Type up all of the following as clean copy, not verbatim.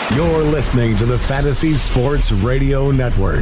You're listening to the Fantasy Sports Radio Network.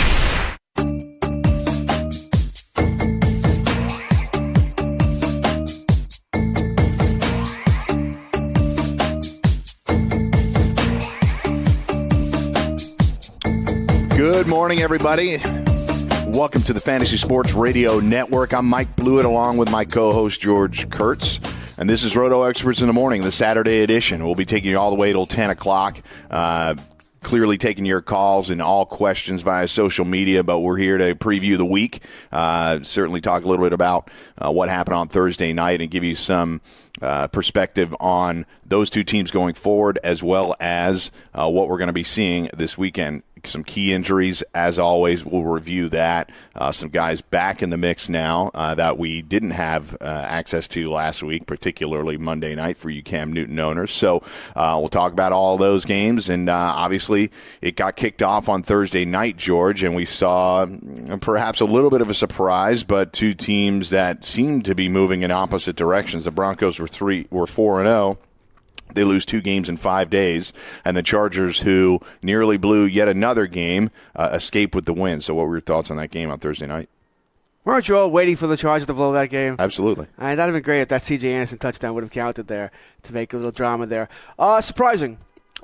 Good morning, everybody. Welcome to the Fantasy Sports Radio Network. I'm Mike Blewett along with my co-host George Kurtz. And this is Roto Experts in the Morning, the Saturday edition. We'll be taking you all the way till 10 o'clock. Clearly taking your calls and all questions via social media, but we're here to preview the week. Certainly talk a little bit about what happened on Thursday night and give you some perspective on those two teams going forward, as well as what we're going to be seeing this weekend. Some key injuries, as always, we'll review that. Some guys back in the mix now that we didn't have access to last week, particularly Monday night for you Cam Newton owners. So we'll talk about all those games, and obviously it got kicked off on Thursday night, George, and we saw perhaps a little bit of a surprise, but two teams that seemed to be moving in opposite directions. The Broncos were 4-0. They lose 2 games in 5 days, and the Chargers, who nearly blew yet another game, escape with the win. So what were your thoughts on that game on Thursday night? Weren't you all waiting for the Chargers to blow that game? Absolutely. That would have been great if that C.J. Anderson touchdown would have counted there to make a little drama there. Surprising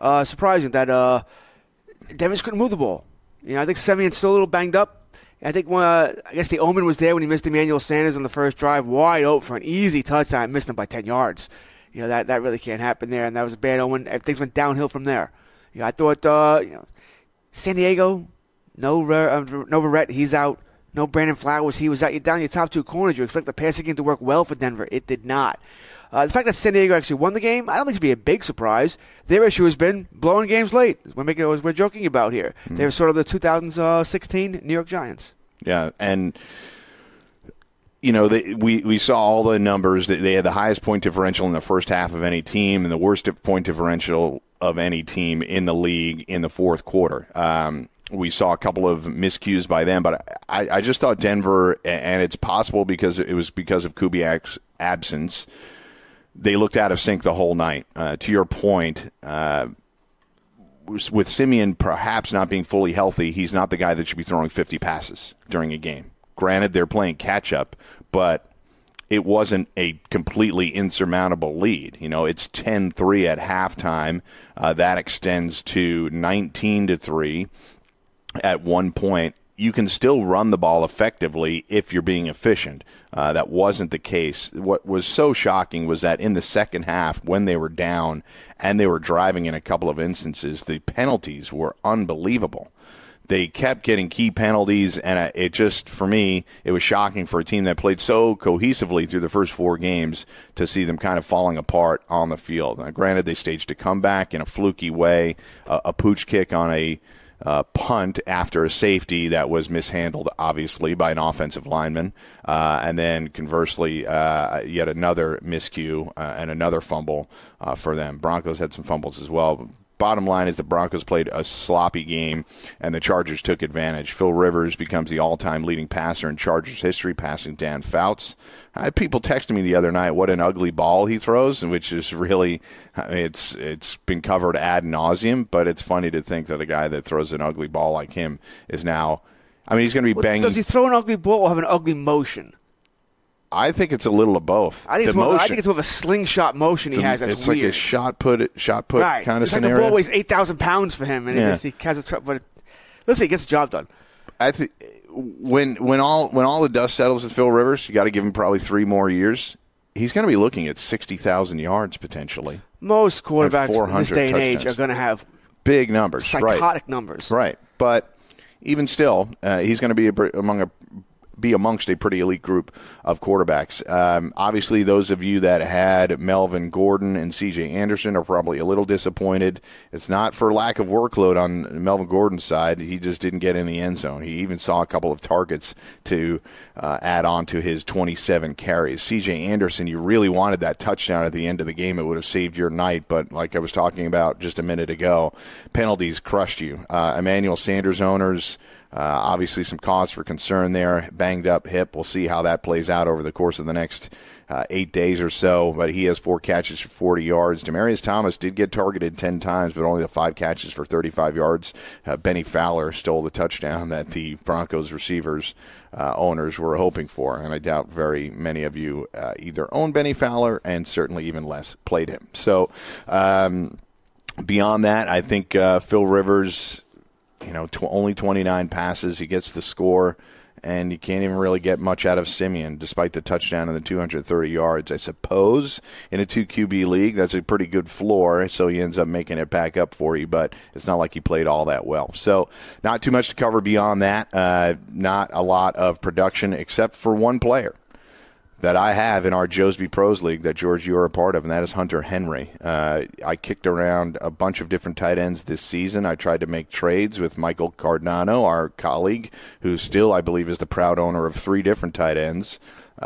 that Denver couldn't move the ball. I think Simeon's still a little banged up. I think I guess the omen was there when he missed Emmanuel Sanders on the first drive, wide open for an easy touchdown, missed him by 10 yards. That really can't happen there, and that was a bad omen. Things went downhill from there. I thought, San Diego, no Verrett, he's out. No Brandon Flowers, he was out. You're down your top 2 corners. You expect the passing game to work well for Denver. It did not. The fact that San Diego actually won the game, I don't think it'd be a big surprise. Their issue has been blowing games late. We're joking about here. Mm-hmm. They're sort of the 2016 New York Giants. Yeah, and we saw all the numbers. They had the highest point differential in the first half of any team and the worst point differential of any team in the league in the fourth quarter. We saw a couple of miscues by them, but I just thought Denver, and it's possible because it was because of Kubiak's absence, they looked out of sync the whole night. To your point, with Simeon perhaps not being fully healthy, he's not the guy that should be throwing 50 passes during a game. Granted, they're playing catch-up, but it wasn't a completely insurmountable lead. It's 10-3 at halftime. That extends to 19-3 at one point. You can still run the ball effectively if you're being efficient. That wasn't the case. What was so shocking was that in the second half, when they were down and they were driving in a couple of instances, the penalties were unbelievable. They kept getting key penalties, and it just, for me, it was shocking for a team that played so cohesively through the first 4 games to see them kind of falling apart on the field. Now, granted, they staged a comeback in a fluky way, a pooch kick on a punt after a safety that was mishandled, obviously, by an offensive lineman, and then conversely, yet another miscue and another fumble for them. Broncos had some fumbles as well. Bottom line is the Broncos played a sloppy game, and the Chargers took advantage. Phil Rivers becomes the all-time leading passer in Chargers history, passing Dan Fouts. I had people texting me the other night what an ugly ball he throws, which is really, it's been covered ad nauseum, but it's funny to think that a guy that throws an ugly ball like him is now, he's going to be banging. Does he throw an ugly ball or have an ugly motion? I think it's a little of both. I think it's more of a slingshot motion he has. That's it's weird. Like a shot put right. kind of it's scenario. Like the ball weighs 8,000 pounds for him, and he has a trouble. But listen, he gets the job done. I think when all the dust settles with Phil Rivers, you got to give him probably 3 more years. He's going to be looking at 60,000 yards potentially. Most quarterbacks in this day and age touchdowns. are going to have big numbers, psychotic numbers, right? But even still, he's going to be amongst a pretty elite group of quarterbacks. Obviously, those of you that had Melvin Gordon and C.J. Anderson are probably a little disappointed. It's not for lack of workload on Melvin Gordon's side. He just didn't get in the end zone. He even saw a couple of targets to add on to his 27 carries. C.J. Anderson, you really wanted that touchdown at the end of the game. It would have saved your night, but like I was talking about just a minute ago, penalties crushed you. Emmanuel Sanders owners, Obviously, some cause for concern there. Banged up hip. We'll see how that plays out over the course of the next 8 days or so. But he has 4 catches for 40 yards. Demaryius Thomas did get targeted 10 times, but only the 5 catches for 35 yards. Benny Fowler stole the touchdown that the Broncos receivers owners were hoping for. And I doubt very many of you either own Benny Fowler and certainly even less played him. So beyond that, I think Phil Rivers, only 29 passes. He gets the score, and you can't even really get much out of Simeon, despite the touchdown and the 230 yards. I suppose in a 2QB league, that's a pretty good floor, so he ends up making it back up for you, but it's not like he played all that well. So not too much to cover beyond that. Not a lot of production except for one player that I have in our Josby Pros League that, George, you're a part of, and that is Hunter Henry. I kicked around a bunch of different tight ends this season. I tried to make trades with Michael Cardano, our colleague, who still, I believe, is the proud owner of 3 different tight ends.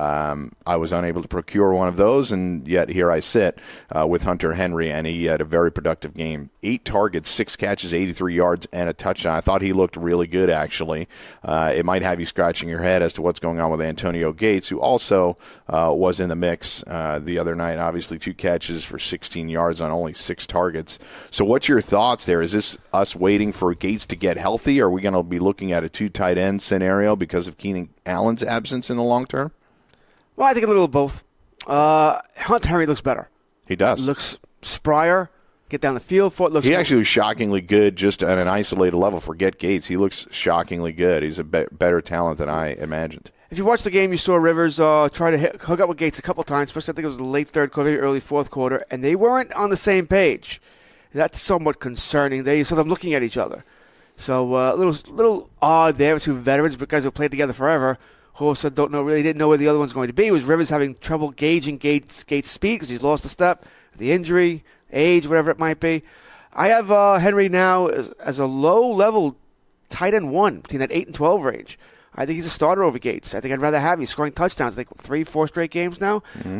I was unable to procure one of those, and yet here I sit with Hunter Henry, and he had a very productive game. 8 targets, 6 catches, 83 yards, and a touchdown. I thought he looked really good, actually. It might have you scratching your head as to what's going on with Antonio Gates, who also was in the mix the other night. Obviously, 2 catches for 16 yards on only 6 targets. So what's your thoughts there? Is this us waiting for Gates to get healthy, or are we going to be looking at a 2 tight end scenario because of Keenan Allen's absence in the long term? Well, I think a little of both. Hunter Henry looks better. He does. Looks sprier. Get down the field. He actually was shockingly good just on an isolated level. Forget Gates. He looks shockingly good. He's a better talent than I imagined. If you watched the game, you saw Rivers try to hook up with Gates a couple times, especially I think it was the late third quarter, maybe early fourth quarter, and they weren't on the same page. That's somewhat concerning. They saw them looking at each other. So a little odd there with 2 veterans, but guys who played together forever, who also didn't know where the other one's going to be. Was Rivers having trouble gauging Gates' speed because he's lost a step, the injury, age, whatever it might be. I have Henry now as a low-level tight end 1 between that 8 and 12 range. I think he's a starter over Gates. I think I'd rather have him. He's scoring touchdowns, I think 3-4 straight games now. Mm-hmm.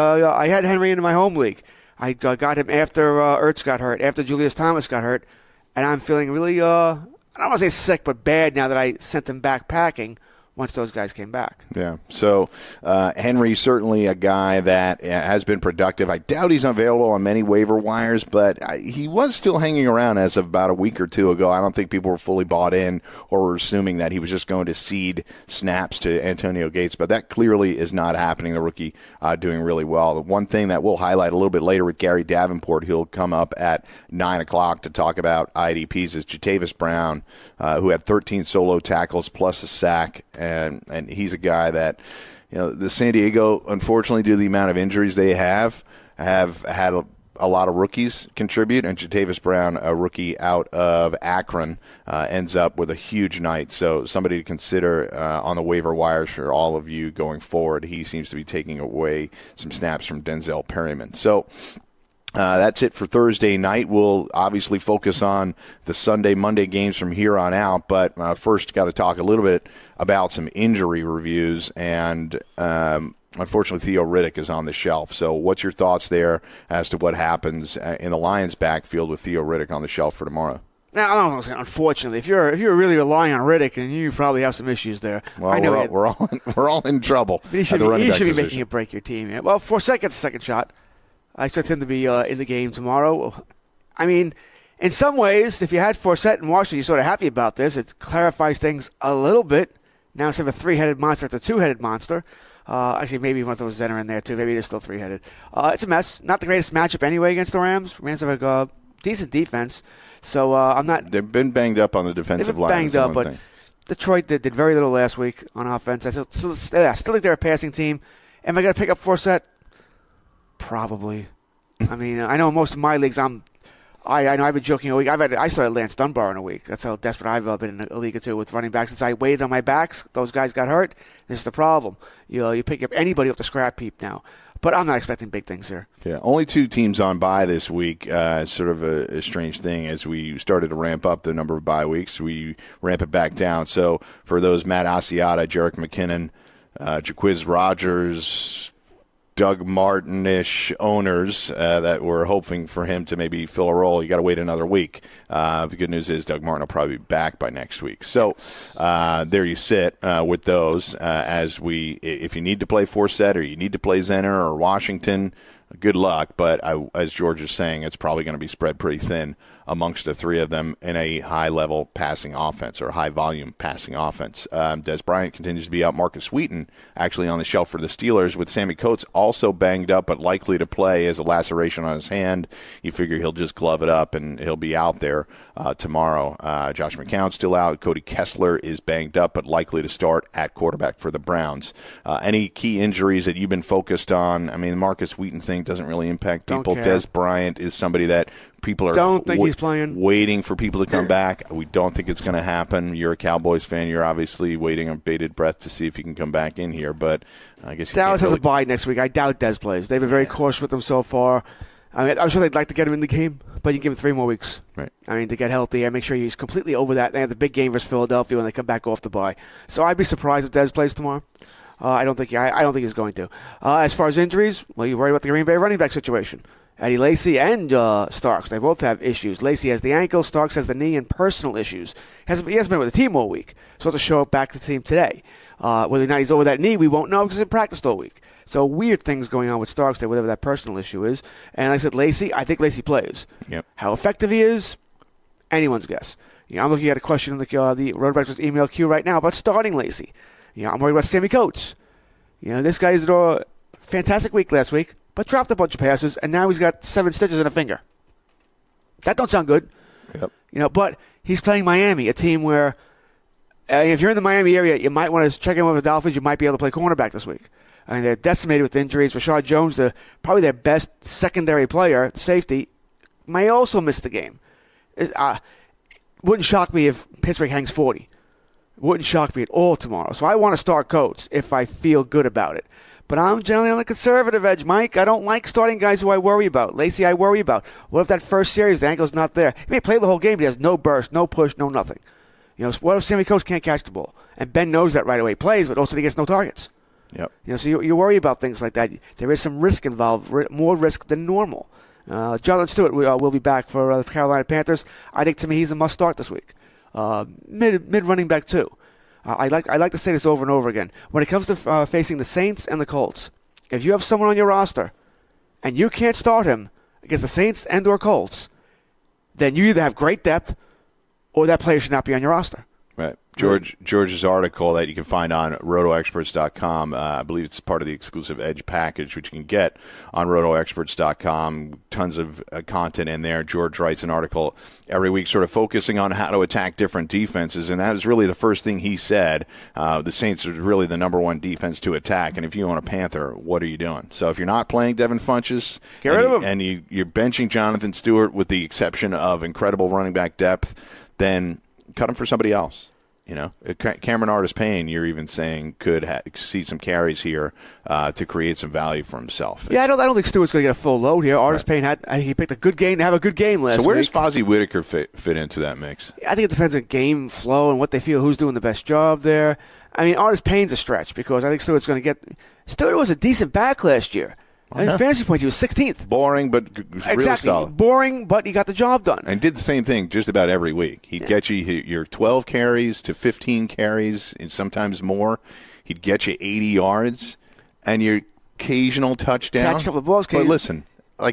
I had Henry in my home league. I got him after Ertz got hurt, after Julius Thomas got hurt, and I'm feeling really, I don't want to say sick, but bad now that I sent him back packing once those guys came back. Yeah, so Henry's certainly a guy that has been productive. I doubt he's available on many waiver wires, but he was still hanging around as of about a week or 2 ago. I don't think people were fully bought in or were assuming that he was just going to cede snaps to Antonio Gates, but that clearly is not happening. The rookie doing really well. The one thing that we'll highlight a little bit later with Gary Davenport, he'll come up at 9 o'clock to talk about IDPs, is Jatavis Brown, who had 13 solo tackles plus a sack. And he's a guy that, the San Diego, unfortunately, due to the amount of injuries they have had a lot of rookies contribute. And Jatavis Brown, a rookie out of Akron, ends up with a huge night. So somebody to consider on the waiver wires for all of you going forward. He seems to be taking away some snaps from Denzel Perryman. So that's it for Thursday night. We'll obviously focus on the Sunday, Monday games from here on out. But first, got to talk a little bit about some injury reviews. And unfortunately, Theo Riddick is on the shelf. So what's your thoughts there as to what happens in the Lions' backfield with Theo Riddick on the shelf for tomorrow? Now, I don't know, unfortunately, if you're really relying on Riddick, and you probably have some issues there. Well, we're all in trouble. He should be making it break your team. Yeah. Well, Forsett gets a second shot. I expect him to be in the game tomorrow. I mean, in some ways, if you had Forsett in Washington, you're sort of happy about this. It clarifies things a little bit. Now instead of a 3-headed monster, it's a 2-headed monster. Actually, maybe one of those Zenner in there, too. Maybe it is still 3-headed. It's a mess. Not the greatest matchup anyway against the Rams. Rams have a decent defense. So I'm not... They've been banged up on the defensive line. Banged up, but Detroit did very little last week on offense. I still think they're a passing team. Am I going to pick up Forsett? Probably. I mean, I know in most of my leagues, I know I've been joking a week. I started Lance Dunbar in a week. That's how desperate I've been in a league or two with running backs. Since I waited on my backs, those guys got hurt. This is the problem. You pick up anybody off the scrap heap now. But I'm not expecting big things here. Yeah, only 2 teams on bye this week. Sort of a strange thing. As we started to ramp up the number of bye weeks, we ramp it back down. So for those, Matt Asiata, Jerick McKinnon, Jaquiz Rogers, Doug Martin-ish owners that were hoping for him to maybe fill a role. You got to wait another week. The good news is Doug Martin will probably be back by next week. So there you sit with those. If you need to play Forsett or you need to play Zenner or Washington, good luck. But as George is saying, it's probably going to be spread pretty thin amongst the three of them in a high-level passing offense or high-volume passing offense. Des Bryant continues to be out. Marcus Wheaton actually on the shelf for the Steelers with Sammy Coates also banged up but likely to play as a laceration on his hand. You figure he'll just glove it up and he'll be out there tomorrow. Josh McCown's still out. Cody Kessler is banged up but likely to start at quarterback for the Browns. Any key injuries that you've been focused on? I mean, the Marcus Wheaton thing doesn't really impact people. Des Bryant is somebody that people are he's playing. Waiting for people to come back. We don't think it's going to happen. You're a Cowboys fan. You're obviously waiting on bated breath to see if he can come back in here. But I guess Dallas has a bye next week. I doubt Des plays. They've been very cautious with him so far. I mean, I'm sure they'd like to get him in the game, but you give him 3 more weeks. Right. I mean, to get healthy and make sure he's completely over that. They have the big game versus Philadelphia when they come back off the bye. So I'd be surprised if Des plays tomorrow. I don't think he's going to. As far as injuries, well, you're worried about the Green Bay running back situation. Eddie Lacy and Starks, they both have issues. Lacy has the ankle, Starks has the knee and personal issues. He hasn't been with the team all week. So he'll have to show up back to the team today. Whether or not he's over that knee, we won't know because he's practiced all week. So weird things going on with Starks there, whatever that personal issue is. And like I said, Lacy, I think Lacy plays. Yep. How effective he is, anyone's guess. I'm looking at a question in the Road Breakfast email queue right now about starting Lacy. I'm worried about Sammy Coates. This guy's had a fantastic week last week, but dropped a bunch of passes, and now he's got 7 stitches in a finger. That don't sound good. Yep. But he's playing Miami, a team where if you're in the Miami area, you might want to check in with the Dolphins. You might be able to play cornerback this week. I mean, they're decimated with injuries. Rashad Jones, probably their best secondary player, safety, may also miss the game. Wouldn't shock me if Pittsburgh hangs 40. Wouldn't shock me at all tomorrow. So I want to start Coates if I feel good about it. But I'm generally on the conservative edge, Mike. I don't like starting guys who I worry about. Lacy, I worry about. What if that first series, the ankle's not there? He may play the whole game, but he has no burst, no push, no nothing. What if Sammy Coates can't catch the ball? And Ben knows that right away. He plays, but also he gets no targets. Yep. So you worry about things like that. There is some risk involved, more risk than normal. Jonathan Stewart will be back for the Carolina Panthers. I think, to me, he's a must-start this week. Mid running back, too. I like to say this over and over again. When it comes to facing the Saints and the Colts, if you have someone on your roster and you can't start him against the Saints and or Colts, then you either have great depth or that player should not be on your roster. Right. George's article that you can find on rotoexperts.com, I believe it's part of the exclusive Edge package, which you can get on rotoexperts.com. Tons of content in there. George writes an article every week sort of focusing on how to attack different defenses, and that was really the first thing he said. The Saints are really the number one defense to attack, and if you own a Panther, what are you doing? So if you're not playing Devin Funchess get rid of him. And you're benching Jonathan Stewart with the exception of incredible running back depth, then cut him for somebody else. Cameron Artis-Payne, you're even saying, could see some carries here to create some value for himself. I don't think Stewart's going to get a full load here. Artis-Payne he picked a good game to have a good game last week. So where does Fozzie Whitaker fit into that mix? I think it depends on game flow and what they feel, who's doing the best job there. I mean, Artis-Payne's a stretch because I think Stewart's going to get – Stewart was a decent back last year. In fantasy points, he was 16th. Boring, but really solid. Boring, but he got the job done. And did the same thing just about every week. He'd get you your 12 carries to 15 carries, and sometimes more. He'd get you 80 yards and your occasional touchdown. Catch a couple of balls. But listen,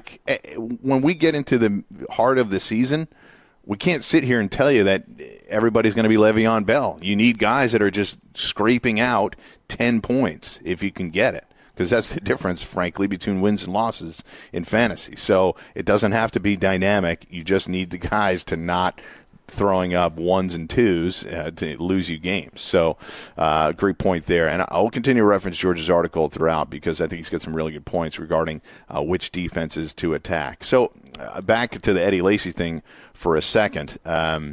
when we get into the heart of the season, we can't sit here and tell you that everybody's going to be Le'Veon Bell. You need guys that are just scraping out 10 points if you can get it. Because that's the difference, frankly, between wins and losses in fantasy. So it doesn't have to be dynamic. You just need the guys to not throwing up 1s and 2s to lose you games. So great point there. And I'll continue to reference George's article throughout because I think he's got some really good points regarding which defenses to attack. So back to the Eddie Lacy thing for a second. I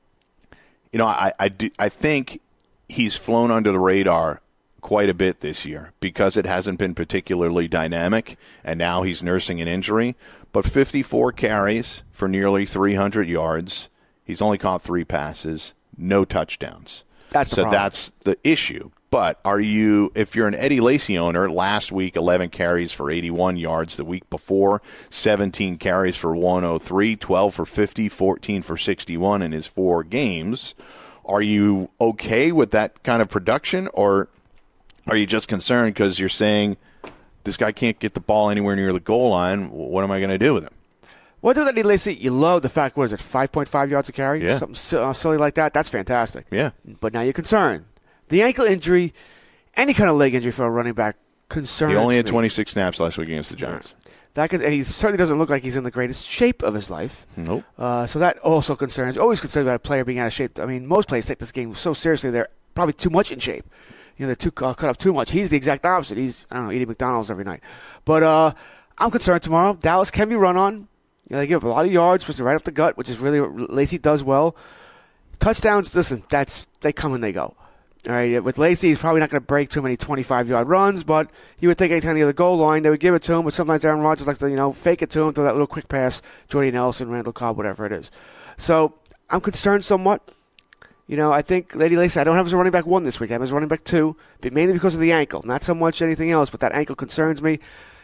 think he's flown under the radar quite a bit this year because it hasn't been particularly dynamic, and now he's nursing an injury. But 54 carries for nearly 300 yards. He's only caught 3 passes, no touchdowns. That's the problem. That's the issue. But if you're an Eddie Lacy owner, last week 11 carries for 81 yards. The week before, 17 carries for 103, 12 for 50, 14 for 61 in his 4 games. Are you okay with that kind of production, or are you just concerned because you're saying this guy can't get the ball anywhere near the goal line? What am I going to do with him? Well, do that, Eddie Lacy. You love the fact, 5.5 yards a carry? Yeah. Something silly like that. That's fantastic. Yeah. But now you're concerned. The ankle injury, any kind of leg injury for a running back concerns me. He only had 26 snaps last week against the Giants. And he certainly doesn't look like he's in the greatest shape of his life. Nope. So that also concerns. Always concerned about a player being out of shape. I mean, most players take this game so seriously. They're probably too much in shape. They're too cut up too much. He's the exact opposite. He's, eating McDonald's every night. But I'm concerned tomorrow. Dallas can be run on. They give up a lot of yards, especially right up the gut, which is really what Lacy does well. Touchdowns, listen, they come and they go. All right, with Lacy, he's probably not going to break too many 25-yard runs, but you would think anytime near the goal line, they would give it to him. But sometimes Aaron Rodgers likes to, fake it to him, throw that little quick pass, Jordy Nelson, Randall Cobb, whatever it is. So I'm concerned somewhat. I think Eddie Lacy, I don't have him as a running back 1 this week. I have him as a running back 2, but mainly because of the ankle, not so much anything else. But that ankle concerns me.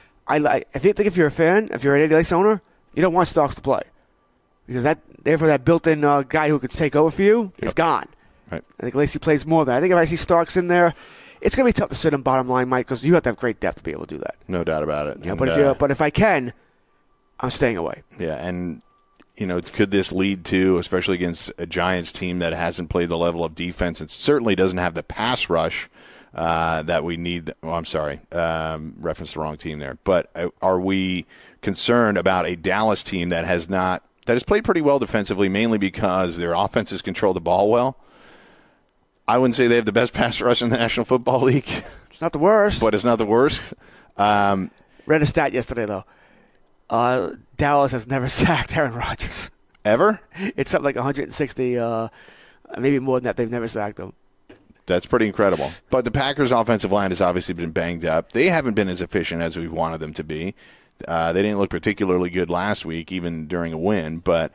If you're a fan, if you're an Eddie Lacy owner, you don't want Starks to play because therefore that built-in guy who could take over for you is gone. Right. I think Lacy plays more than that. I think if I see Starks in there, it's going to be tough to sit him bottom line, Mike, because you have to have great depth to be able to do that. No doubt about it. But if I can, I'm staying away. Yeah, and could this lead to, especially against a Giants team that hasn't played the level of defense and certainly doesn't have the pass rush that we need? Well, I'm sorry, referenced the wrong team there. But are we concerned about a Dallas team that has played pretty well defensively, mainly because their offenses control the ball well? I wouldn't say they have the best pass rush in the National Football League. It's not the worst. But it's not the worst. Read a stat yesterday, though. Dallas has never sacked Aaron Rodgers. Ever? It's something like 160, maybe more than that. They've never sacked him. That's pretty incredible. But the Packers' offensive line has obviously been banged up. They haven't been as efficient as we wanted them to be. They didn't look particularly good last week, even during a win. But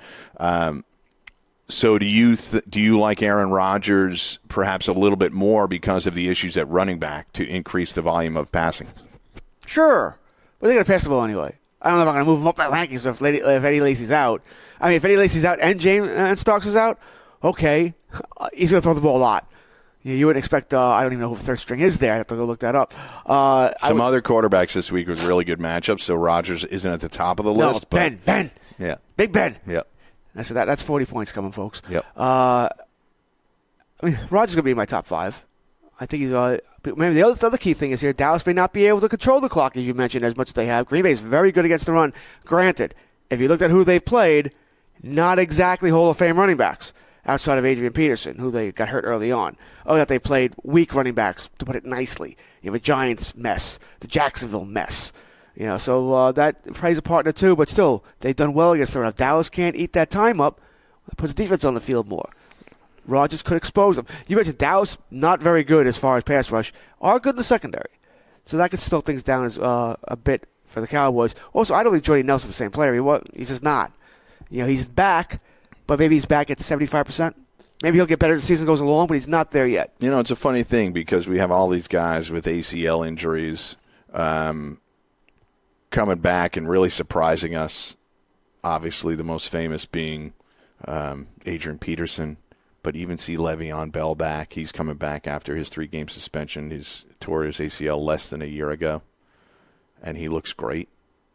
so do you like Aaron Rodgers perhaps a little bit more because of the issues at running back to increase the volume of passing? Sure. But they're going to pass the ball anyway. I don't know if I'm going to move him up by rankings if Eddie Lacy's out. I mean, if Eddie Lacy's out and Starks is out, okay, he's going to throw the ball a lot. You wouldn't expect, I don't even know who the third string is there. I have to go look that up. Some other quarterbacks this week was really good matchups, so Rodgers isn't at the top of the list. But Ben. Yeah. Big Ben. Yep. So that's 40 points coming, folks. Yep. Rodgers is going to be in my top 5. I think he's maybe the other key thing is here, Dallas may not be able to control the clock, as you mentioned, as much as they have. Green Bay is very good against the run. Granted, if you looked at who they've played, not exactly Hall of Fame running backs outside of Adrian Peterson, who they got hurt early on. That they played weak running backs, to put it nicely. You have a Giants mess, the Jacksonville mess. So that plays a partner too, but still, they've done well against the run. If Dallas can't eat that time up, it puts the defense on the field more. Rodgers could expose them. You mentioned Dallas, not very good as far as pass rush, are good in the secondary. So that could slow things down a bit for the Cowboys. Also, I don't think Jordy Nelson's the same player. He's just not. He's back, but maybe he's back at 75%. Maybe he'll get better as the season goes along, but he's not there yet. It's a funny thing because we have all these guys with ACL injuries coming back and really surprising us. Obviously, the most famous being Adrian Peterson. But even see Le'Veon Bell back. He's coming back after his 3-game suspension. He's tore his ACL less than a year ago, and he looks great.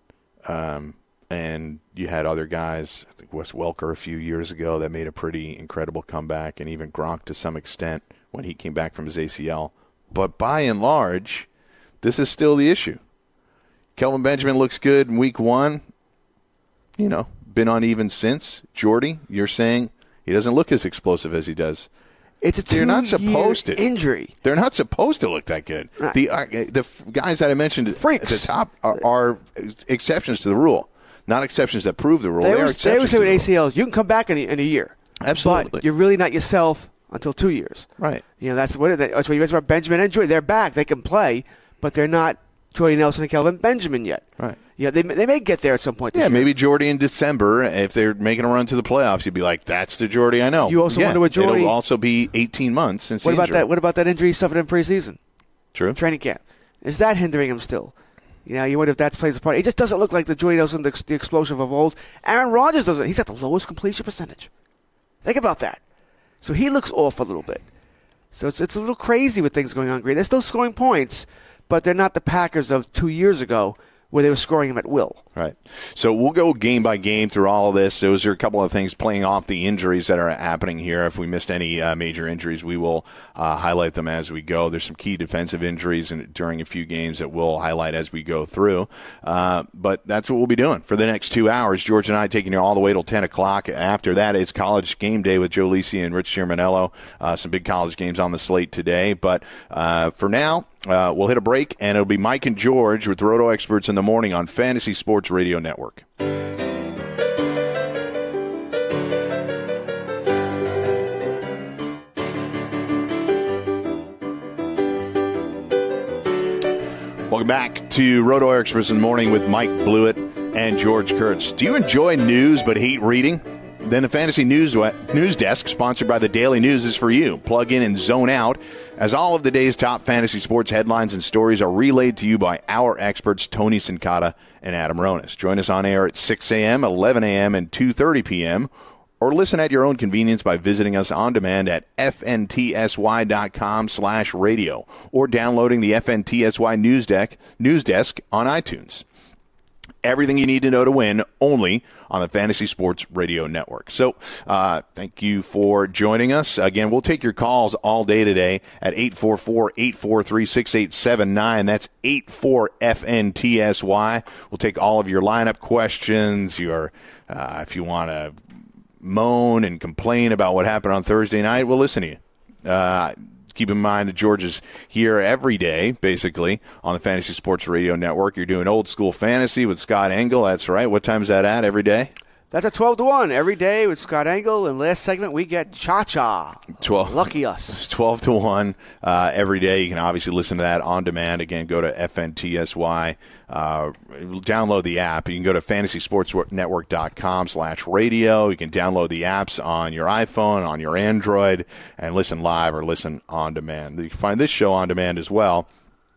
And you had other guys, I think Wes Welker a few years ago, that made a pretty incredible comeback, and even Gronk to some extent when he came back from his ACL. But by and large, this is still the issue. Kelvin Benjamin looks good in week 1. Been uneven since. Jordy, you're saying he doesn't look as explosive as he does. It's a 2-year injury. They're not supposed to look that good. Right. The guys that I mentioned Freaks. at the top are exceptions to the rule, not exceptions that prove the rule. They always say with ACLs, you can come back in a year. Absolutely. But you're really not yourself until 2 years. Right. That's what you mentioned about Benjamin and Jordy. They're back. They can play, but they're not Jordy Nelson and Kelvin Benjamin yet. Right. Yeah, they may get there at some point this year. Maybe Jordy in December. If they're making a run to the playoffs, you'd be like, that's the Jordy I know. You also wonder what Jordy... It'll also be 18 months since what the about injury. that? What about that injury he suffered in preseason? True. Training camp. Is that hindering him still? You wonder if that plays a part. He just doesn't look like the Jordy Nelson, the explosive of old. Aaron Rodgers doesn't. He's got the lowest completion percentage. Think about that. So he looks off a little bit. So it's a little crazy with things going on. Green. They're still scoring points, but they're not the Packers of 2 years ago where they were scoring them at will. Right. So we'll go game by game through all of this. Those are a couple of things playing off the injuries that are happening here. If we missed any major injuries, we will highlight them as we go. There's some key defensive injuries during a few games that we'll highlight as we go through. But that's what we'll be doing for the next 2 hours. George and I taking you all the way till 10 o'clock. After that, it's College Game Day with Joe Lisi and Rich Cirminello. Some big college games on the slate today. But for now, we'll hit a break, and it'll be Mike and George with Roto Experts in the morning on Fantasy Sports Radio Network. Welcome back to Roto Experts in the morning with Mike Blewett and George Kurtz. Do you enjoy news but hate reading? Then the Fantasy News Desk, sponsored by the Daily News, is for you. Plug in and zone out as all of the day's top fantasy sports headlines and stories are relayed to you by our experts, Tony Sincata and Adam Ronis. Join us on air at 6 a.m., 11 a.m., and 2:30 p.m., or listen at your own convenience by visiting us on demand at fntsy.com/radio or downloading the FNTSY News Desk on iTunes. Everything you need to know to win, only on the Fantasy Sports Radio Network. So thank you for joining us. Again, we'll take your calls all day today at 844-843-6879. That's 84-FNTSY. We'll take all of your lineup questions, your if you want to moan and complain about what happened on Thursday night, we'll listen to you. Keep in mind that George is here every day, basically, on the Fantasy Sports Radio Network. You're doing Old School Fantasy with Scott Engel. That's right. What time is that at every day? That's at 12 to 1 every day with Scott Engel. And last segment, we get Cha-Cha. 12. Lucky us. It's 12 to 1 every day. You can obviously listen to that on demand. Again, go to FNTSY. Download the app. You can go to fantasysportsnetwork.com/radio. You can download the apps on your iPhone, on your Android, and listen live or listen on demand. You can find this show on demand as well.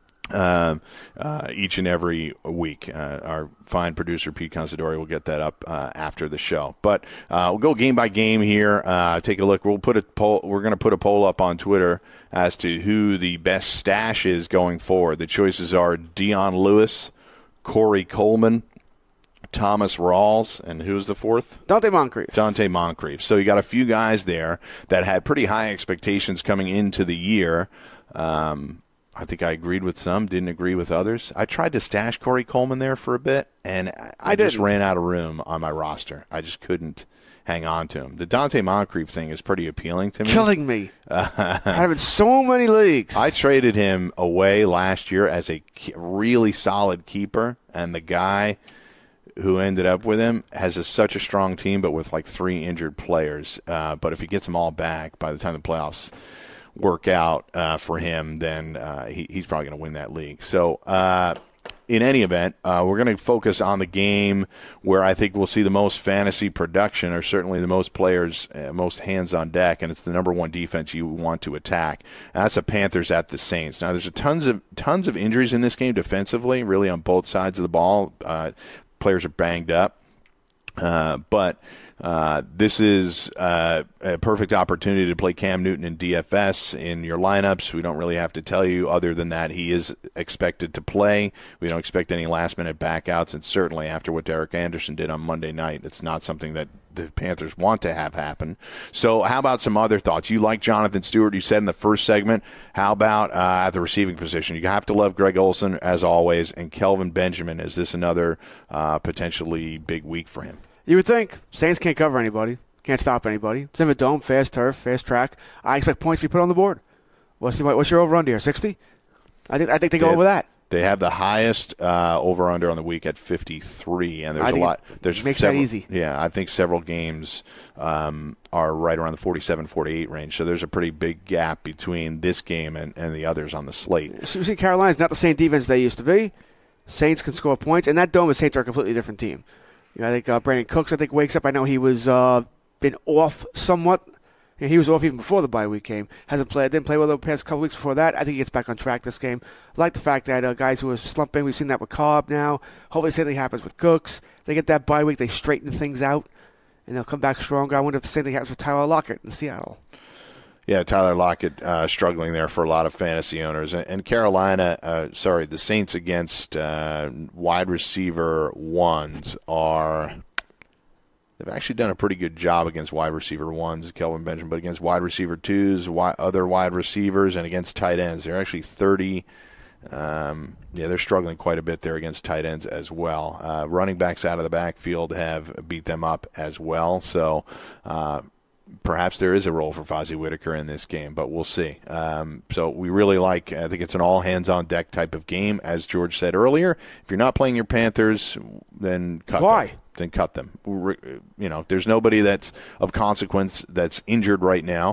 Each and every week. Our fine producer, Pete Considori, will get that up after the show. But we'll go game by game here. Take a look. We'll put a poll. We're going to put a poll up on Twitter as to who the best stash is going forward. The choices are Dion Lewis, Corey Coleman, Thomas Rawls, and who's the fourth? Dante Moncrief. Dante Moncrief. So you got a few guys there that had pretty high expectations coming into the year. I think I agreed with some, didn't agree with others. I tried to stash Corey Coleman there for a bit, and I just ran out of room on my roster. I just couldn't hang on to him. The Dante Moncrief thing is pretty appealing to me. Killing me. Having so many leagues. I traded him away last year as a really solid keeper, and the guy who ended up with him has such a strong team, but with like 3 injured players. But if he gets them all back by the time the playoffs work out for him, then he's probably going to win that league. So in any event, we're going to focus on the game where I think we'll see the most fantasy production, or certainly the most players, most hands on deck, and it's the number one defense you want to attack. And that's the Panthers at the Saints. Now, there's tons of injuries in this game defensively, really on both sides of the ball. Players are banged up. But this is a perfect opportunity to play Cam Newton in DFS in your lineups. We don't really have to tell you other than that he is expected to play. We don't expect any last-minute backouts, and certainly after what Derek Anderson did on Monday night, it's not something that the Panthers want to have happen. So how about some other thoughts? You like Jonathan Stewart, you said in the first segment. How about at the receiving position? You have to love Greg Olsen, as always, and Kelvin Benjamin. Is this another potentially big week for him? You would think. Saints can't cover anybody. Can't stop anybody. It's in the dome, fast turf, fast track. I expect points to be put on the board. What's your over-under here, 60? I think they go over that. They have the highest over-under on the week at 53, and there's a lot. There's makes that easy. Yeah, I think several games are right around the 47-48 range, so there's a pretty big gap between this game and the others on the slate. So you see, Carolina's not the same defense they used to be. Saints can score points, and that dome, the Saints are a completely different team. I think Brandon Cooks, wakes up. I know he was been off somewhat. He was off even before the bye week came. Didn't play well the past couple weeks before that. I think he gets back on track this game. I like the fact that guys who are slumping, we've seen that with Cobb now. Hopefully something happens with Cooks. They get that bye week, they straighten things out, and they'll come back stronger. I wonder if the same thing happens with Tyler Lockett in Seattle. Yeah, Tyler Lockett struggling there for a lot of fantasy owners. And Carolina, the Saints against wide receiver ones they've actually done a pretty good job against wide receiver ones, Kelvin Benjamin, but against wide receiver twos, other wide receivers, and against tight ends. They're actually 30. They're struggling quite a bit there against tight ends as well. Running backs out of the backfield have beat them up as well. So perhaps there is a role for Fozzie Whitaker in this game, but we'll see. So we really I think it's an all-hands-on-deck type of game, as George said earlier. If you're not playing your Panthers, then cut them. Why? Then cut them. There's nobody that's of consequence that's injured right now.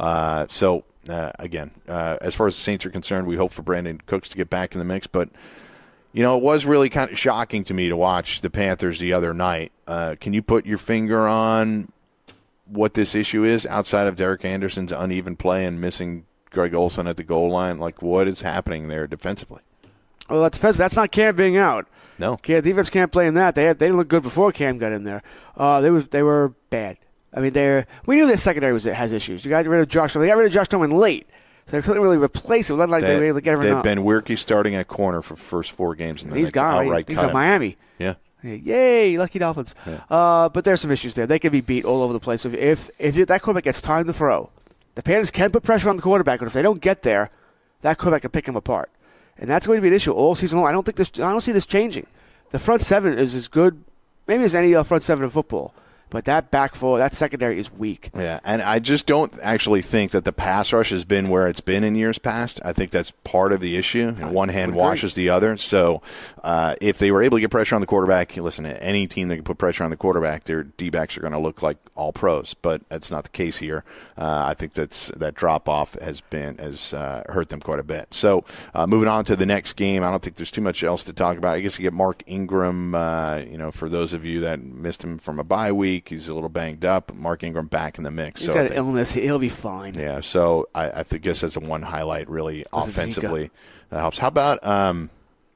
Again, as far as the Saints are concerned, we hope for Brandon Cooks to get back in the mix. But, it was really kind of shocking to me to watch the Panthers the other night. Can you put your finger on what this issue is outside of Derek Anderson's uneven play and missing Greg Olsen at the goal line? Like, what is happening there defensively? Well, that's not Cam being out. No. Defense can't play in that. They didn't look good before Cam got in there. They were bad. I mean, we knew their secondary has issues. You got rid of Josh. They got rid of Josh Norman late, so they couldn't really replace it. It like they were able to get everything. They've been Wirtke starting at corner for the first 4 games, and then he's gone. He's at Miami. Yeah. Yay, lucky Dolphins. Yeah. But there's some issues there. They can be beat all over the place. If that quarterback gets time to throw, the Panthers can put pressure on the quarterback, but if they don't get there, that quarterback can pick him apart. And that's going to be an issue all season long. I don't see this changing. The front seven is as good, maybe as any front seven in football. But that back four, that secondary is weak. Yeah, and I just don't actually think that the pass rush has been where it's been in years past. I think that's part of the issue. And one hand washes the other. So if they were able to get pressure on the quarterback, listen, any team that can put pressure on the quarterback, their D-backs are going to look like all pros. But that's not the case here. I think that drop-off has hurt them quite a bit. So moving on to the next game, I don't think there's too much else to talk about. I guess you get Mark Ingram, for those of you that missed him from a bye week. He's a little banged up. Mark Ingram back in the mix. He's got an illness. He'll be fine. Yeah, so I guess that's one highlight really offensively that helps. How about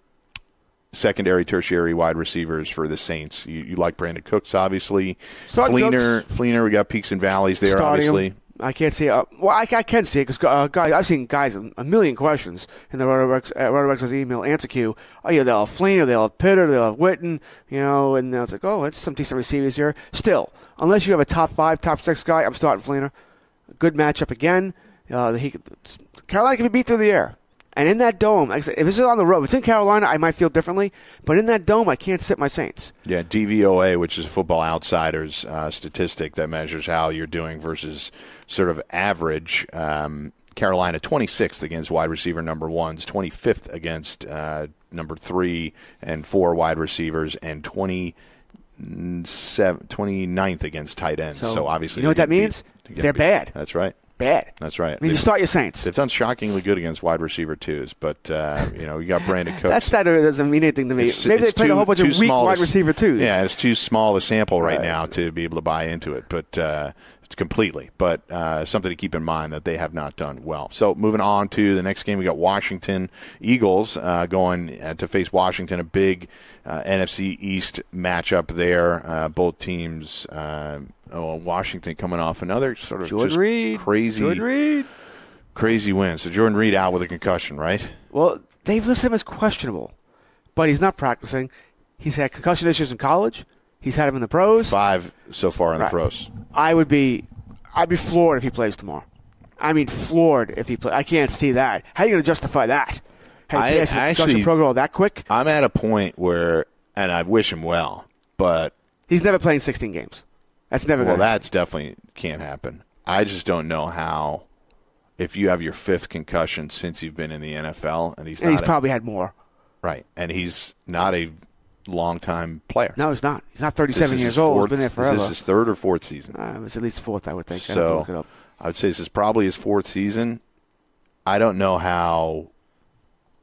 secondary, tertiary wide receivers for the Saints? You like Brandon Cooks, obviously. Fleener, we got peaks and valleys there, obviously. I can't see it. Well, I can see it because I've seen guys a million questions in the RotoWorks email answer queue. Oh, yeah, they'll have Fleener, they'll have Pitter, they'll have Witten, and it's like, it's some decent receivers here. Still, unless you have a top 5, top 6 guy, I'm starting Fleener. Good matchup again. Carolina can be beat through the air. And in that dome, like I said, if this is on the road, if it's in Carolina, I might feel differently. But in that dome, I can't sit my Saints. Yeah, DVOA, which is Football Outsiders statistic that measures how you're doing versus sort of average. Carolina 26th against wide receiver number 1s, 25th against number 3 and 4 wide receivers, and 29th against tight ends. So obviously, you know what that means? They're bad. That's right. Bad. That's right. I mean, you start your Saints. They've done shockingly good against wide receiver twos, but you got Brandon Cooks. That doesn't mean anything to me. Maybe they played a whole bunch of weak wide receiver twos. Yeah, it's too small a sample right now to be able to buy into it, but it's completely. But something to keep in mind that they have not done well. So moving on to the next game, we got Washington Eagles going to face Washington, a big NFC East matchup there. Both teams. Washington coming off another sort of crazy win. So Jordan Reed out with a concussion, right? Well, they've listed him as questionable, but he's not practicing. He's had concussion issues in college. He's had them in the pros. 5 so far in the pros. I'd be floored if he plays tomorrow. I mean, floored if he plays. I can't see that. How are you going to justify that? I actually program that quick. I'm at a point where, and I wish him well, but he's never playing 16 games. That's never going to happen. Well, that's definitely can't happen. I just don't know how, if you have your 5th concussion since you've been in the NFL, and he's probably had more. Right, and he's not a long-time player. No, he's not. He's not 37 years old. He's been there forever. Is this his 3rd or 4th season? It was at least 4th, I would think. So I have to look it up. I would say this is probably his 4th season. I don't know how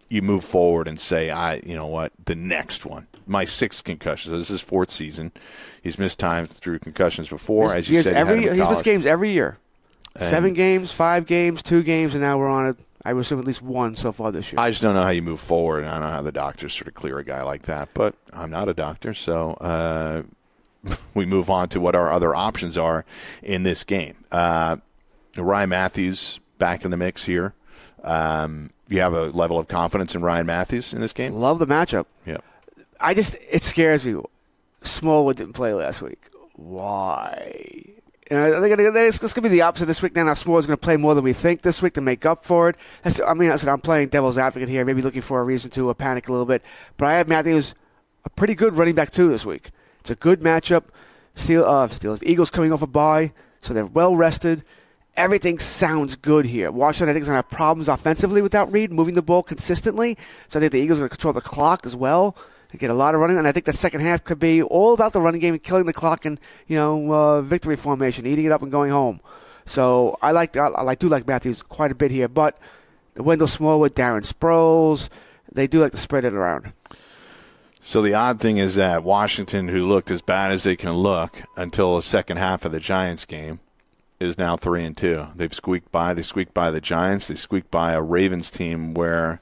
you move forward and say, you know what, the next one, my 6th concussion. So this is 4th season. He's missed time through concussions before. As you said, he's missed games every year. 7 games, 5 games, 2 games, and now we're on it. I would assume at least 1 so far this year. I just don't know how you move forward, and I don't know how the doctors sort of clear a guy like that. But I'm not a doctor, so we move on to what our other options are in this game. Ryan Matthews back in the mix here. You have a level of confidence in Ryan Matthews in this game? Love the matchup. Yeah. It scares me. Smallwood didn't play last week. Why? I think it's going to be the opposite this week. Now Smallwood's going to play more than we think this week to make up for it. I'm playing devil's advocate here, maybe looking for a reason to panic a little bit. But I have Matthews a pretty good running back too this week. It's a good matchup. Eagles coming off a bye, so they're well rested. Everything sounds good here. Washington, I think, is going to have problems offensively without Reed moving the ball consistently. So I think the Eagles are going to control the clock as well and get a lot of running. And I think the second half could be all about the running game and killing the clock and, victory formation, eating it up and going home. So I do like Matthews quite a bit here. But the Wendell Smallwood, Darren Sproles, they do like to spread it around. So the odd thing is that Washington, who looked as bad as they can look until the second half of the Giants game, is now 3-2. They've squeaked by. They squeaked by the Giants. They squeaked by a Ravens team where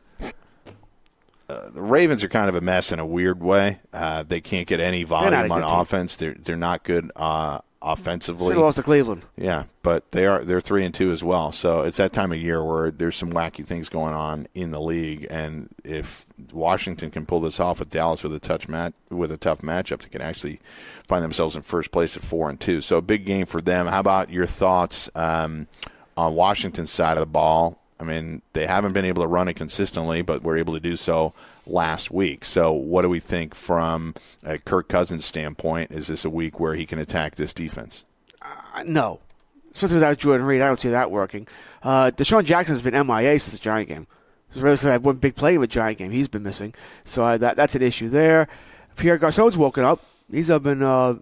the Ravens are kind of a mess in a weird way. They can't get any volume on offense. They're not good offensively. Should have lost to Cleveland. Yeah, but they're 3-2 as well. So it's that time of year where there's some wacky things going on in the league, and if Washington can pull this off with Dallas with a tough matchup, they can actually find themselves in first place at 4-2. So a big game for them. How about your thoughts on Washington's side of the ball? I mean, they haven't been able to run it consistently, but were able to do so last week. So what do we think from a Kirk Cousins standpoint? Is this a week where he can attack this defense? No. Especially without Jordan Reed, I don't see that working. Deshaun Jackson's been MIA since the Giant game. There's really that one big play in the Giant game he's been missing. So that's an issue there. Pierre Garçon's woken up. He's been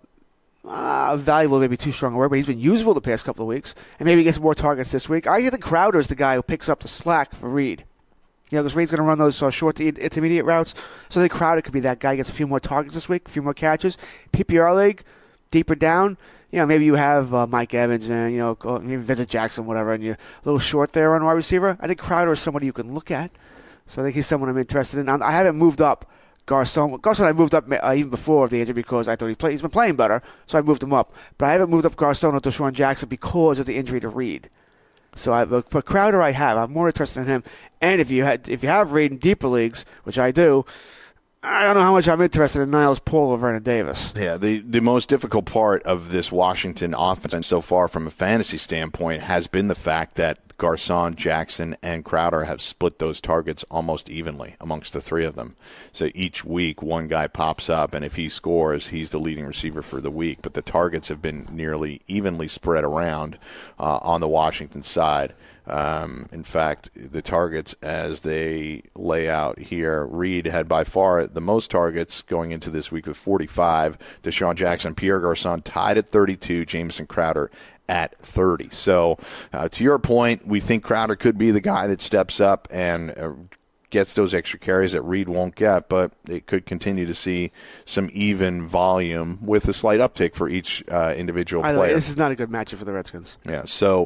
valuable, maybe too strong a word, but he's been usable the past couple of weeks, and maybe he gets more targets this week. I think Crowder's the guy who picks up the slack for Reed. Because Reed's going to run those short to intermediate routes. So I think Crowder could be that guy. Gets a few more targets this week, a few more catches. PPR league, deeper down. Maybe you have Mike Evans and, maybe Vincent Jackson, whatever, and you're a little short there on wide receiver. I think Crowder is somebody you can look at. So I think he's someone I'm interested in. I haven't moved up Garçon. Garçon I moved up even before the injury because I thought he's been playing better, so I moved him up. But I haven't moved up Garçon or Deshaun Jackson because of the injury to Reed. So but Crowder I'm more interested in him. And if you have Reed in deeper leagues, which I do, I don't know how much I'm interested in Niles Paul or Vernon Davis. Yeah, the most difficult part of this Washington offense so far from a fantasy standpoint has been the fact that Garçon, Jackson, and Crowder have split those targets almost evenly amongst the three of them. So each week, one guy pops up, and if he scores, he's the leading receiver for the week. But the targets have been nearly evenly spread around on the Washington side. In fact, the targets as they lay out here, Reed had by far the most targets going into this week with 45. Deshaun Jackson, Pierre Garçon tied at 32. Jamison Crowder at 30. So to your point, we think Crowder could be the guy that steps up and gets those extra carries that Reed won't get, but it could continue to see some even volume with a slight uptick for each individual player. Way, this is not a good matchup for the Redskins. Yeah, so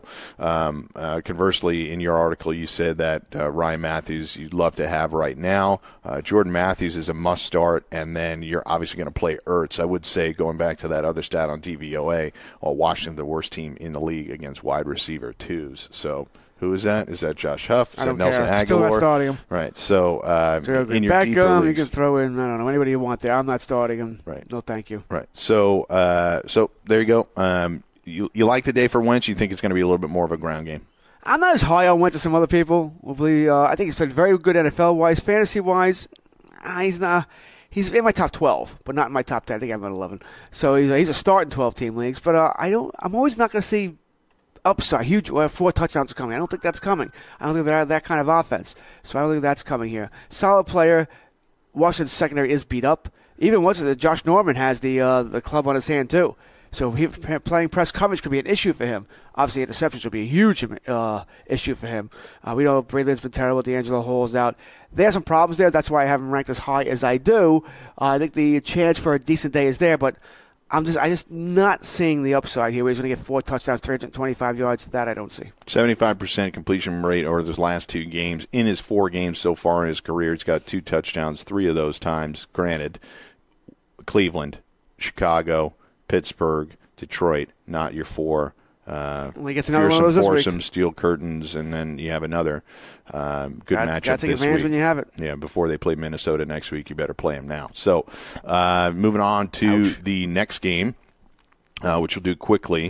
conversely, in your article, you said that Ryan Matthews you'd love to have right now. Jordan Matthews is a must-start, and then you're obviously going to play Ertz. I would say, going back to that other stat on DVOA, Washington, the worst team in the league against wide receiver twos. So who is that? Is that Josh Huff? Is that Nelson Aguilar? Still not starting him. Right. So in your back deeper leagues, you can throw in, I don't know, anybody you want there. I'm not starting him. Right. No, thank you. Right. So there you go. You like the day for Wentz? You think it's going to be a little bit more of a ground game? I'm not as high on Wentz as some other people. I think he's played very good NFL-wise. Fantasy-wise, he's not. He's in my top 12, but not in my top 10. I think I'm at 11. So he's a start in 12-team leagues. But I'm always not going to see upside, huge, 4 touchdowns are coming. I don't think that's coming. I don't think they have that kind of offense. So I don't think that's coming here. Solid player. Washington's secondary is beat up. Even once Josh Norman has the club on his hand too. So playing press coverage could be an issue for him. Obviously, interceptions would be a huge issue for him. We know Braylon's been terrible. D'Angelo Hall's out. There's some problems there. That's why I haven't ranked as high as I do. I think the chance for a decent day is there, but I'm just not seeing the upside here. Where he's going to get 4 touchdowns, 325 yards. That I don't see. 75% completion rate over those last 2 games. In his 4 games so far in his career, he's got 2 touchdowns, 3 of those times. Granted, Cleveland, Chicago, Pittsburgh, Detroit, not your 4. He gets another one of those this week. Some steel curtains, and then you have another good matchup Got to take this advantage week. when you have it. Yeah, before they play Minnesota next week, you better play them now. So, moving on to the next game, which we'll do quickly,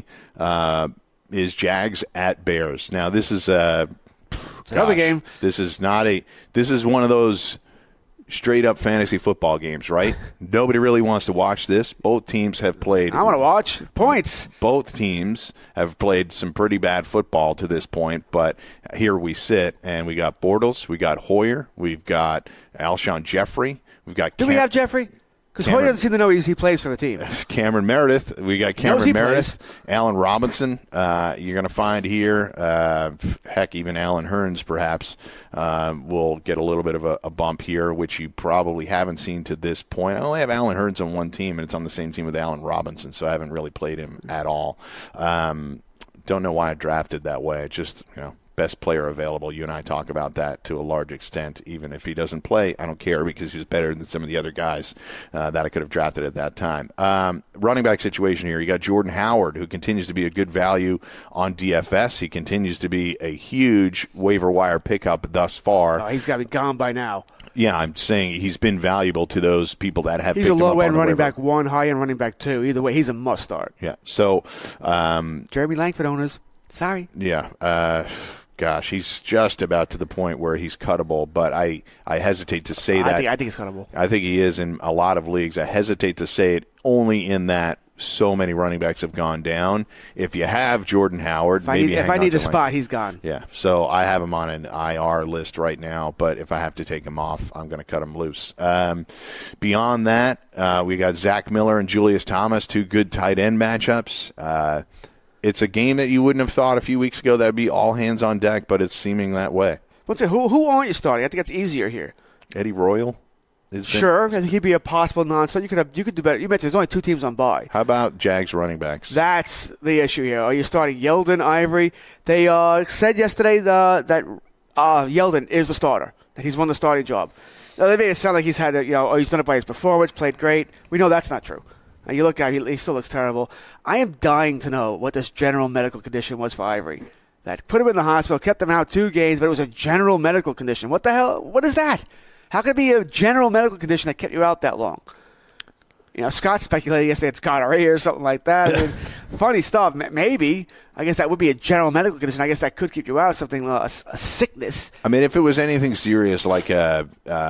is Jags at Bears. Now, this is another game. This is one of those straight-up fantasy football games, right? Nobody really wants to watch this. Both teams have played. I want to watch points. Both teams have played some pretty bad football to this point, but here we sit, and we got Bortles, we got Hoyer, we've got Alshon Jeffrey, we've got Do we have Jeffrey? Because Hoyer doesn't seem to know he plays for the team. Cameron Meredith. We got Cameron Meredith. Allen Robinson. You're going to find here, heck, even Allen Hurns perhaps will get a little bit of a bump here, which you probably haven't seen to this point. I only have Allen Hurns on one team, and it's on the same team with Allen Robinson, so I haven't really played him at all. Don't know why I drafted that way. It's just, best player available. You and I talk about that to a large extent. Even if he doesn't play, I don't care because he's better than some of the other guys that I could have drafted at that time. Running back situation here. You got Jordan Howard, who continues to be a good value on DFS. He continues to be a huge waiver wire pickup thus far. Oh, he's got to be gone by now. Yeah, I'm saying he's been valuable to those people that have picked him up on the waiver. He's a low-end running back 1, high-end running back 2. Either way, he's a must-start. Yeah. So, Jeremy Langford owners, sorry. Yeah. Gosh, he's just about to the point where he's cuttable, but I hesitate to say that. I think he's cuttable. I think he is in a lot of leagues. I hesitate to say it only in that so many running backs have gone down. If you have Jordan Howard, if I need a spot, he's gone. Yeah, so I have him on an IR list right now, but if I have to take him off, I'm going to cut him loose. Beyond that, we got Zach Miller and Julius Thomas, 2 good tight end matchups. It's a game that you wouldn't have thought a few weeks ago that would be all hands on deck, but it's seeming that way. Who aren't you starting? I think that's easier here. Eddie Royal? Sure, I think he'd be a possible non-start. You could do better. You mentioned there's only 2 teams on bye. How about Jags running backs? That's the issue here. Are you starting Yeldon, Ivory? They said yesterday that Yeldon is the starter, that he's won the starting job. Now, they made it sound like he's had he's done it by his performance, played great. We know that's not true. Now, you look at him, he still looks terrible. I am dying to know what this general medical condition was for Ivory. That put him in the hospital, kept him out 2 games, but it was a general medical condition. What the hell? What is that? How could it be a general medical condition that kept you out that long? Scott speculated yesterday it's gonorrhea or something like that. I mean, funny stuff. Maybe. I guess that would be a general medical condition. I guess that could keep you out, something a sickness. I mean, if it was anything serious like a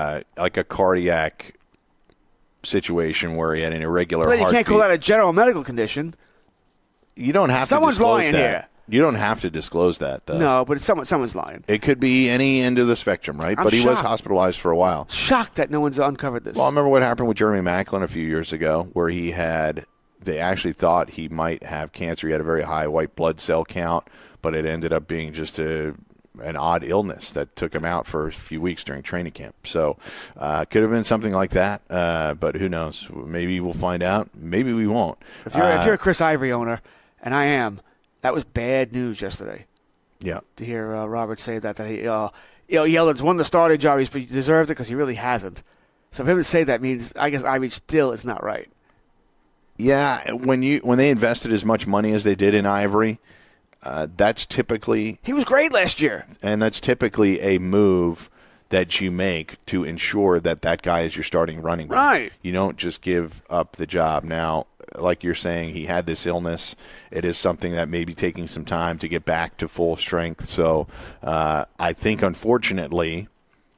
cardiac situation where he had an irregular heartbeat. You can't call that a general medical condition. You don't have to disclose lying that. Here. You don't have to disclose that, though. No, but someone's lying. It could be any end of the spectrum, right? But he was hospitalized for a while. Shocked that no one's uncovered this. Well, I remember what happened with Jeremy Maclin a few years ago, where they actually thought he might have cancer. He had a very high white blood cell count, but it ended up being just an odd illness that took him out for a few weeks during training camp. So could have been something like that, but who knows? Maybe we'll find out. Maybe we won't. If you're a Chris Ivory owner, and I am, that was bad news yesterday. Yeah. To hear Robert say that he, Yeldon's won the starting job. He deserved it because he really hasn't. So for him to say that means, I guess Ivory still is not right. Yeah, when they invested as much money as they did in Ivory, that's typically... He was great last year. And that's typically a move that you make to ensure that guy is your starting running back. Right. You don't just give up the job. Now, like you're saying, he had this illness. It is something that may be taking some time to get back to full strength. So I think, unfortunately,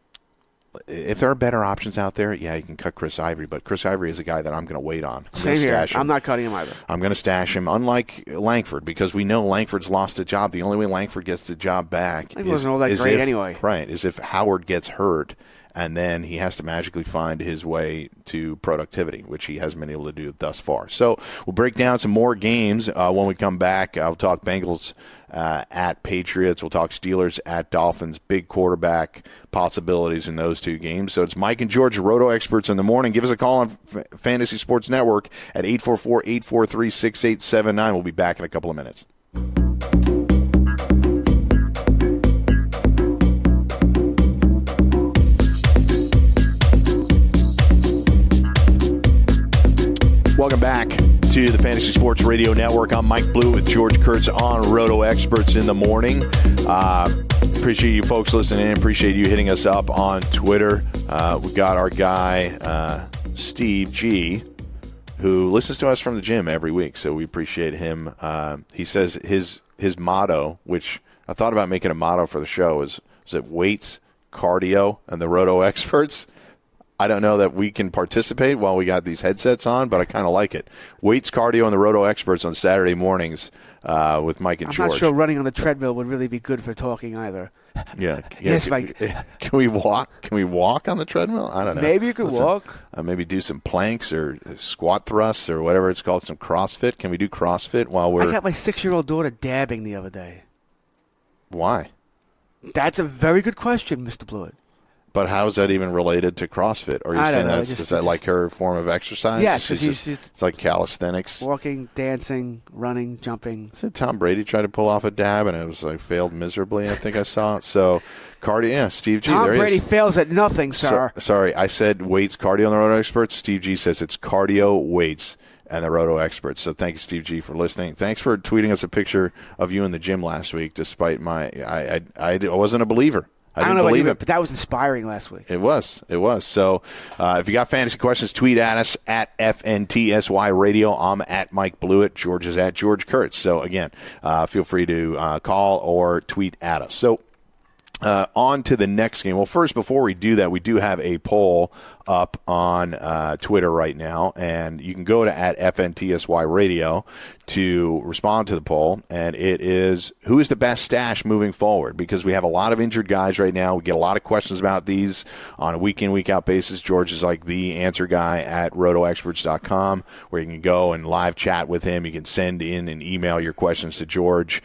if there are better options out there, yeah, you can cut Chris Ivory. But Chris Ivory is a guy that I'm going to wait on. Same here. I'm not cutting him either. I'm going to stash him, unlike Langford, because we know Langford's lost a job. The only way Langford gets the job back wasn't all that great anyway. Right, is if Howard gets hurt and then he has to magically find his way to productivity, which he hasn't been able to do thus far. So we'll break down some more games when we come back. I'll talk Bengals at Patriots. We'll talk Steelers at Dolphins. Big quarterback possibilities in those two games. So it's Mike and George, Roto Experts in the morning. Give us a call on Fantasy Sports Network at 844-843-6879. We'll be back in a couple of minutes. Welcome back to the Fantasy Sports Radio Network. I'm Mike Blue with George Kurtz on Roto Experts in the morning. Appreciate you folks listening. Appreciate you hitting us up on Twitter. We got our guy, Steve G., who listens to us from the gym every week, so we appreciate him. He says his motto, which I thought about making a motto for the show, is it weights, cardio, and the Roto Experts. I don't know that we can participate while we got these headsets on, but I kind of like it. Weights, cardio, and the Roto Experts on Saturday mornings with Mike and George. I'm not sure running on the treadmill would really be good for talking either. Yeah. Yes, Mike. Can we walk? Can we walk on the treadmill? I don't know. Maybe you could walk. Maybe do some planks or squat thrusts or whatever it's called, some CrossFit. Can we do CrossFit while we're... I got my 6-year-old daughter dabbing the other day. Why? That's a very good question, Mr. Blewett. But how is that even related to CrossFit? Or are you saying is that like her form of exercise? Yes, she's it's like calisthenics. Walking, dancing, running, jumping. Did Tom Brady try to pull off a dab and it was like failed miserably? I think I saw. So cardio, yeah, Steve G. Tom there Brady is. fails at nothing, sir. Sorry, I said weights, cardio, and the Roto Experts. Steve G says it's cardio, weights, and the Roto Experts. So thank you, Steve G, for listening. Thanks for tweeting us a picture of you in the gym last week. Despite I wasn't a believer. I don't know believe it, but that was inspiring last week. It was. So if you got fantasy questions, tweet at us at FNTSY Radio. I'm at Mike Blewett. George is at George Kurtz. So, again, feel free to call or tweet at us. So, on to the next game. Well, first, before we do that, we do have a poll up on Twitter right now, and you can go to at FNTSY Radio to respond to the poll, and it is, who is the best stash moving forward? Because we have a lot of injured guys right now. We get a lot of questions about these on a week-in, week-out basis. George is like the answer guy at rotoexperts.com, where you can go and live chat with him. You can send in and email your questions to George.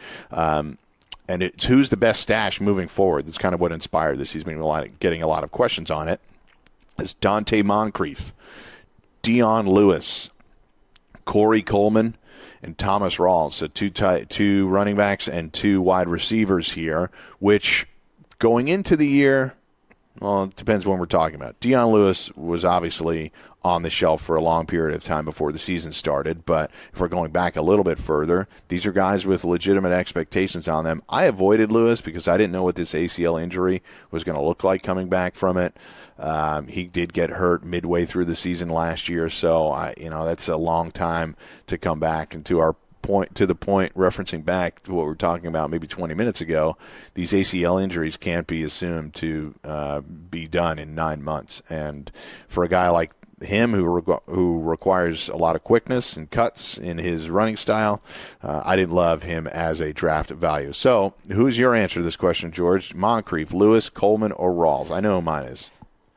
And it's who's the best stash moving forward. That's kind of what inspired this. He's been getting a lot of questions on it. It's Dante Moncrief, Dion Lewis, Corey Coleman, and Thomas Rawls. So two running backs and two wide receivers here, which going into the year, well, it depends when we're talking about. Dion Lewis was obviously on the shelf for a long period of time before the season started, but if we're going back a little bit further, these are guys with legitimate expectations on them. I avoided Lewis because I didn't know what this ACL injury was going to look like coming back from it. He did get hurt midway through the season last year, so that's a long time to come back. And to the point, referencing back to what we were talking about maybe 20 minutes ago, these ACL injuries can't be assumed to be done in 9 months. And for a guy like him who requires a lot of quickness and cuts in his running style, I didn't love him as a draft value. So who's your answer to this question, George? Moncrief, Lewis, Coleman, or Rawls? I know who mine is.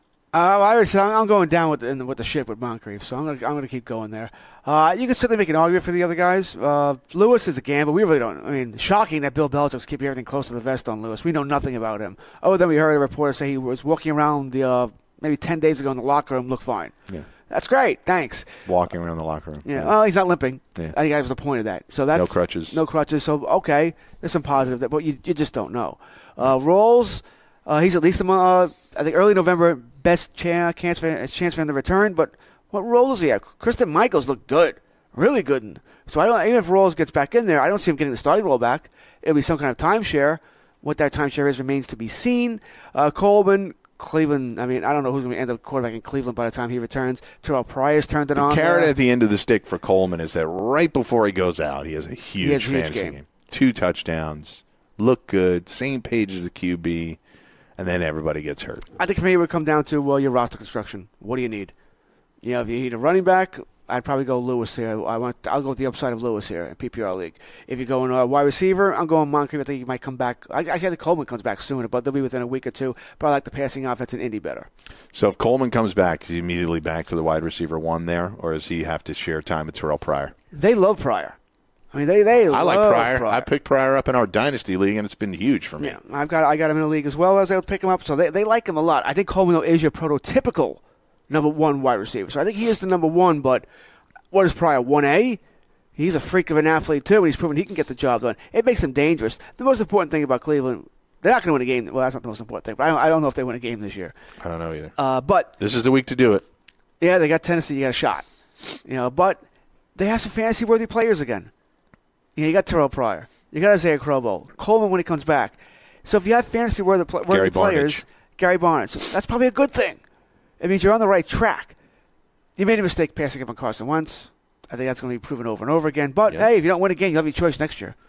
I'm going down with the ship with Moncrief, so I'm going to keep going there. You can certainly make an argument for the other guys. Lewis is a gamble. We really don't. I mean, shocking that Bill Belichick's keeping everything close to the vest on Lewis. We know nothing about him. Other than we heard a reporter say he was walking around maybe 10 days ago in the locker room, looked fine. Yeah. That's great. Thanks. Walking around the locker room. Yeah. Well, he's not limping. Yeah. I think that was the point of that. So that's no crutches. No crutches. So, okay, there's some positive, but you just don't know. Rawls, he's at least, I think, early November, best chance for him to return. But what role does he have? Christian Michaels looked good, really good. So even if Rawls gets back in there, I don't see him getting the starting role back. It'll be some kind of timeshare. What that timeshare is remains to be seen. Coleman, Cleveland, I mean, I don't know who's going to end up quarterback in Cleveland by the time he returns. Terrell Pryor's turned it on. The carrot at the end of the stick for Coleman is that right before he goes out, he has a huge fantasy game. 2 touchdowns, look good, same page as the QB, and then everybody gets hurt. I think for me it would come down to, your roster construction. What do you need? If you need a running back, I'd probably go Lewis here. I'll go with the upside of Lewis here in PPR league. If you're going wide receiver, I'm going Moncrief. I think he might come back. I said Coleman comes back sooner, but they'll be within a week or two. But I like the passing offense in Indy better. So if Coleman comes back, is he immediately back to the wide receiver one there, or does he have to share time with Terrell Pryor? They love Pryor. I mean, they I love like Pryor. I picked Pryor up in our dynasty league, and it's been huge for me. Yeah, I got him in the league as well as I would pick him up. So they like him a lot. I think Coleman though is your prototypical number one wide receiver. So I think he is the number one. But what is Pryor, 1A? He's a freak of an athlete too, and he's proven he can get the job done. It makes them dangerous. The most important thing about Cleveland, they're not going to win a game. Well, that's not the most important thing. But I don't know if they win a game this year. I don't know either. But this is the week to do it. Yeah, they got Tennessee. You got a shot. But they have some fantasy-worthy players again. You got Terrell Pryor. You got Isaiah Crowell. Coleman when he comes back. So if you have fantasy-worthy players, Gary Barnidge, that's probably a good thing. It means you're on the right track. You made a mistake passing up on Carson Wentz. I think that's going to be proven over and over again. But, hey, if you don't win a game, you'll have your choice next year.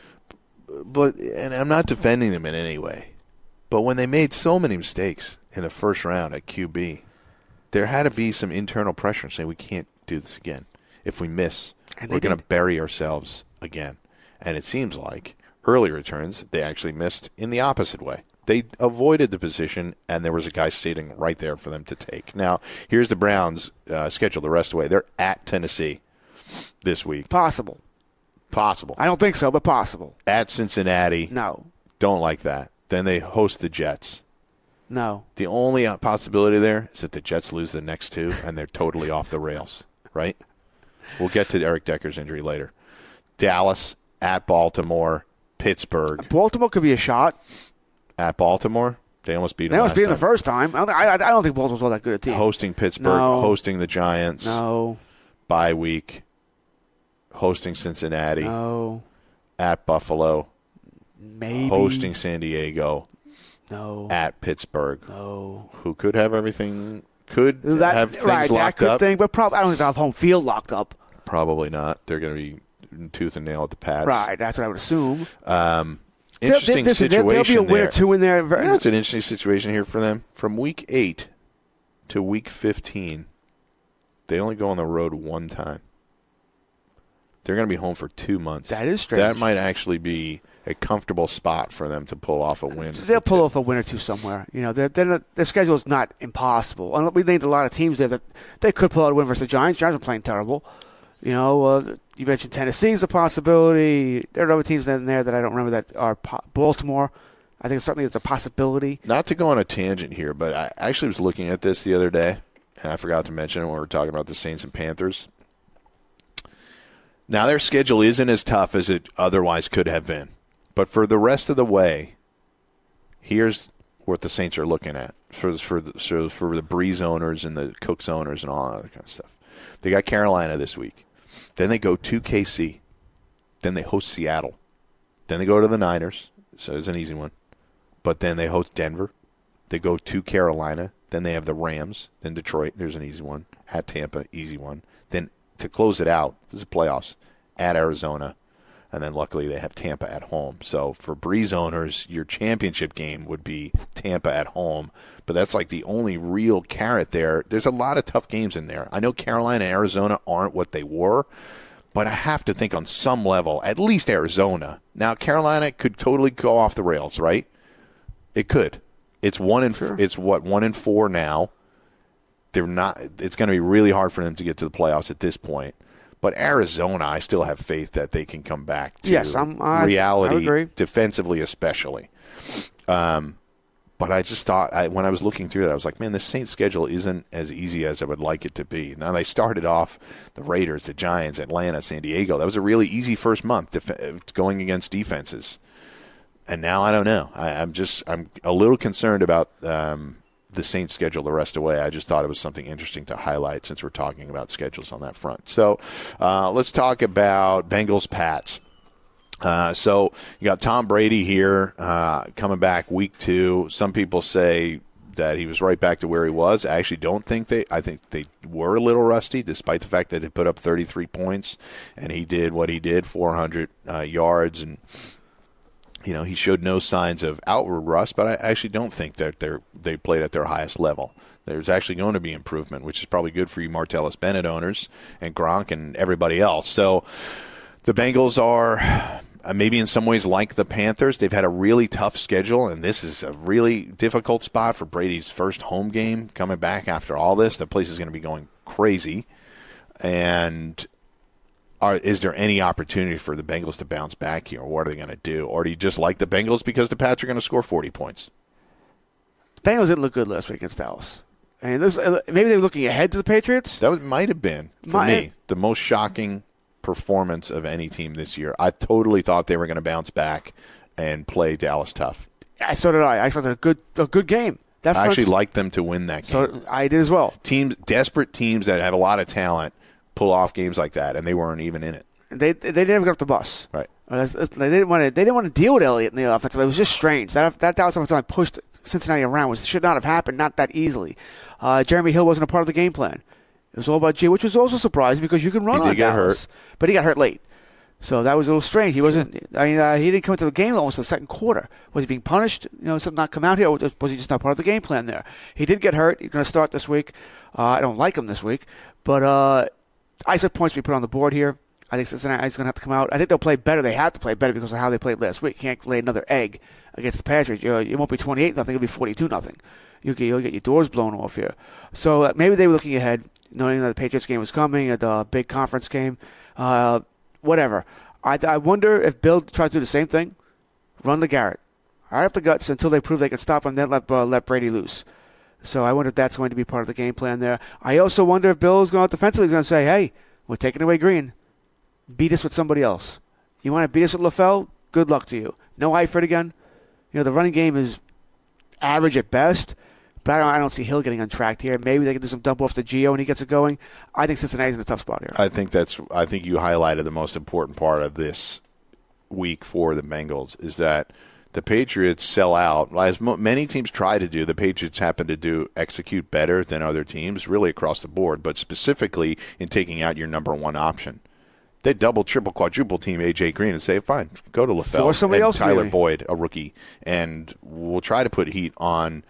And I'm not defending them in any way. But when they made so many mistakes in the first round at QB, there had to be some internal pressure saying we can't do this again. If we miss, we're going to bury ourselves again. And it seems like early returns, they actually missed in the opposite way. They avoided the position, and there was a guy sitting right there for them to take. Now, here's the Browns' schedule the rest of the way. They're at Tennessee this week. Possible. I don't think so, but possible. At Cincinnati. No. Don't like that. Then they host the Jets. No. The only possibility there is that the Jets lose the next two, and they're totally off the rails, right? We'll get to Eric Decker's injury later. Dallas, at Baltimore, Pittsburgh. Baltimore could be a shot. At Baltimore? They almost beat them They almost beat them the first time. I don't think Baltimore's all that good a team. Hosting Pittsburgh, hosting the Giants. No. Bye week. Hosting Cincinnati. No. At Buffalo. Maybe. Hosting San Diego. No. At Pittsburgh. No. Who could have everything, have things right, locked that up. Thing, but I don't think they'll have home field locked up. Probably not. They're going to be tooth and nail at the Pats. Right, that's what I would assume. Interesting situation there'll be a win or two in there. It's an interesting situation here for them. From week 8 to week 15, they only go on the road one time. They're going to be home for 2 months. That is strange. That might actually be a comfortable spot for them to pull off a win. They'll pull off a win or two somewhere. Their schedule is not impossible. We named a lot of teams there that they could pull out a win versus the Giants. Giants are playing terrible. You mentioned Tennessee's a possibility. There are other teams in there that I don't remember that are Baltimore. I think certainly it's a possibility. Not to go on a tangent here, but I actually was looking at this the other day, and I forgot to mention it when we were talking about the Saints and Panthers. Now, their schedule isn't as tough as it otherwise could have been. But for the rest of the way, here's what the Saints are looking at for the Breeze owners and the Cooks owners and all that kind of stuff. They got Carolina this week. Then they go to KC. Then they host Seattle. Then they go to the Niners. So it's an easy one. But then they host Denver. They go to Carolina. Then they have the Rams. Then Detroit. There's an easy one. At Tampa, easy one. Then to close it out, this is playoffs, at Arizona. And then luckily they have Tampa at home. So for Breeze owners, your championship game would be Tampa at home. But that's like the only real carrot there. There's a lot of tough games in there. I know Carolina and Arizona aren't what they were, but I have to think on some level, at least Arizona. Now, Carolina could totally go off the rails, right? It could. It's 1-4 now. They're not. It's going to be really hard for them to get to the playoffs at this point. But Arizona, I still have faith that they can come back to reality, I agree. defensively especially. But I just thought, when I was looking through that, I was like, man, the Saints schedule isn't as easy as I would like it to be. Now, they started off the Raiders, the Giants, Atlanta, San Diego. That was a really easy first month going against defenses. And now I don't know. I'm a little concerned about the Saints schedule the rest of the way. I just thought it was something interesting to highlight since we're talking about schedules on that front. So let's talk about Bengals-Pats. So you got Tom Brady here coming back week 2. Some people say that he was right back to where he was. I actually don't think I think they were a little rusty, despite the fact that they put up 33 points, and he did what he did, 400 yards, and he showed no signs of outward rust, but I actually don't think that they played at their highest level. There's actually going to be improvement, which is probably good for you Martellus Bennett owners and Gronk and everybody else. So the Bengals are maybe in some ways like the Panthers. They've had a really tough schedule, and this is a really difficult spot for Brady's first home game coming back after all this. The place is going to be going crazy. And is there any opportunity for the Bengals to bounce back here? What are they going to do? Or do you just like the Bengals because the Pats are going to score 40 points? The Bengals didn't look good last week against Dallas. And maybe they were looking ahead to the Patriots. That might have been, for me, the most shocking performance of any team this year. I totally thought they were going to bounce back and play Dallas tough. So did I. I thought it a good game. I actually liked them to win that game. So I did as well. Desperate teams that have a lot of talent pull off games like that, and they weren't even in it. They never got off the bus. Right. They didn't want to deal with Elliott in the offense. It was just strange. That Dallas offensive line pushed Cincinnati around, which should not have happened, not that easily. Jeremy Hill wasn't a part of the game plan. It was all about G, which was also surprising because you can run on Dallas. But he got hurt late. So that was a little strange. He wasn't. He didn't come into the game almost in the second quarter. Was he being punished? Something not come out here, or was he just not part of the game plan there? He did get hurt. He's going to start this week. I don't like him this week, but I said points to be put on the board here. I think Cincinnati's going to have to come out. I think they'll play better. They have to play better because of how they played last week. You can't lay another egg against the Patriots. It won't be 28-0. It'll be 42-0. You'll get your doors blown off here. So maybe they were looking ahead, knowing that the Patriots game was coming, a big conference game, whatever. I wonder if Bill tries to do the same thing, run the Garrett. Right up the guts until they prove they can stop him, then let Brady loose. So I wonder if that's going to be part of the game plan there. I also wonder if Bill's going defensively is going to say, hey, we're taking away Green. Beat us with somebody else. You want to beat us with LaFell? Good luck to you. No Eifert again. The running game is average at best, but I don't see Hill getting untracked here. Maybe they can do some dump off to Gio when he gets it going. I think Cincinnati's in a tough spot here. I think you highlighted the most important part of this week for the Bengals is that the Patriots sell out. As many teams try to do, the Patriots happen to execute better than other teams, really across the board, but specifically in taking out your number one option. They double, triple, quadruple team A.J. Green and say, fine, go to LaFell. For somebody else, Tyler maybe. Boyd, a rookie. And we'll try to put heat on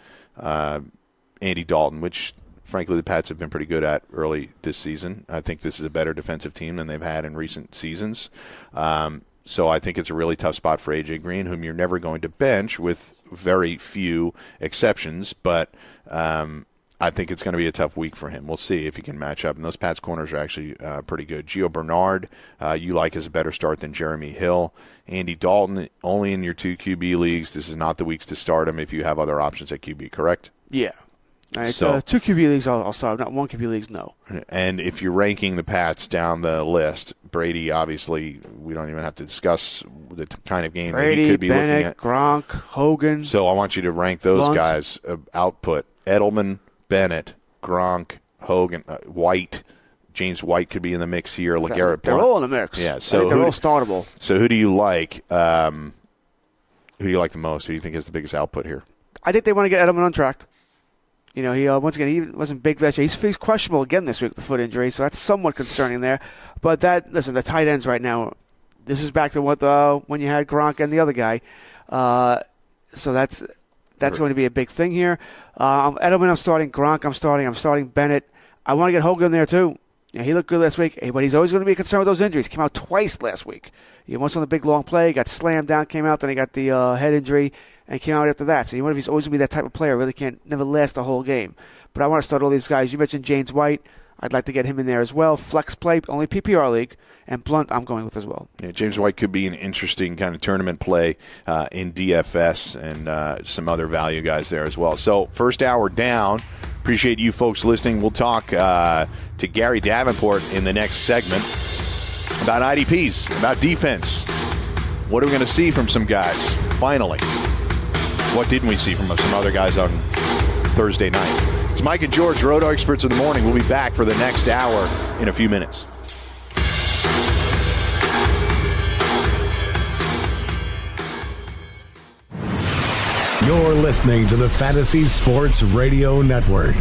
Andy Dalton, which, frankly, the Pats have been pretty good at early this season. I think this is a better defensive team than they've had in recent seasons. So I think it's a really tough spot for A.J. Green, whom you're never going to bench with very few exceptions. But I think it's going to be a tough week for him. We'll see if he can match up. And those Pats corners are actually pretty good. Gio Bernard, you like as a better start than Jeremy Hill. Andy Dalton, only in your 2 QB leagues. This is not the weeks to start him if you have other options at QB, correct? Yeah. All right, so 2 QB leagues I'll start. Not 1 QB leagues, no. And if you're ranking the Pats down the list, Brady, obviously, we don't even have to discuss the kind of game Brady, that he could be Bennett, looking at. Gronk, Hogan. So I want you to rank those Blunt. guys' output. Edelman, Bennett, Gronk, Hogan, White. James White could be in the mix here. LeGarrette They're Blount. all in the mix. Yeah, so they're all startable. So who do you like? Who do you like the most? Who do you think has the biggest output here? I think they want to get Edelman untracked. He once again he wasn't big last year. He's questionable again this week with the foot injury, so that's somewhat concerning there. But the tight ends right now, this is back to what when you had Gronk and the other guy. So that's going to be a big thing here. Edelman, I'm starting. Gronk, I'm starting Bennett. I want to get Hogan there too. He looked good last week, but he's always going to be concerned with those injuries. Came out twice last week. Once on the big long play, got slammed down, came out, then he got the head injury, and came out after that. So you wonder if he's always going to be that type of player. Really can't never last the whole game. But I want to start all these guys. You mentioned James White. I'd like to get him in there as well. Flex play, only PPR league. And Blunt, I'm going with as well. Yeah, James White could be an interesting kind of tournament play in DFS and some other value guys there as well. So first hour down. Appreciate you folks listening. We'll talk to Gary Davenport in the next segment about IDPs, about defense. What are we going to see from some guys, finally? What didn't we see from some other guys on Thursday night? It's Mike and George, Roto Experts in the Morning. We'll be back for the next hour in a few minutes. You're listening to the Fantasy Sports Radio Network.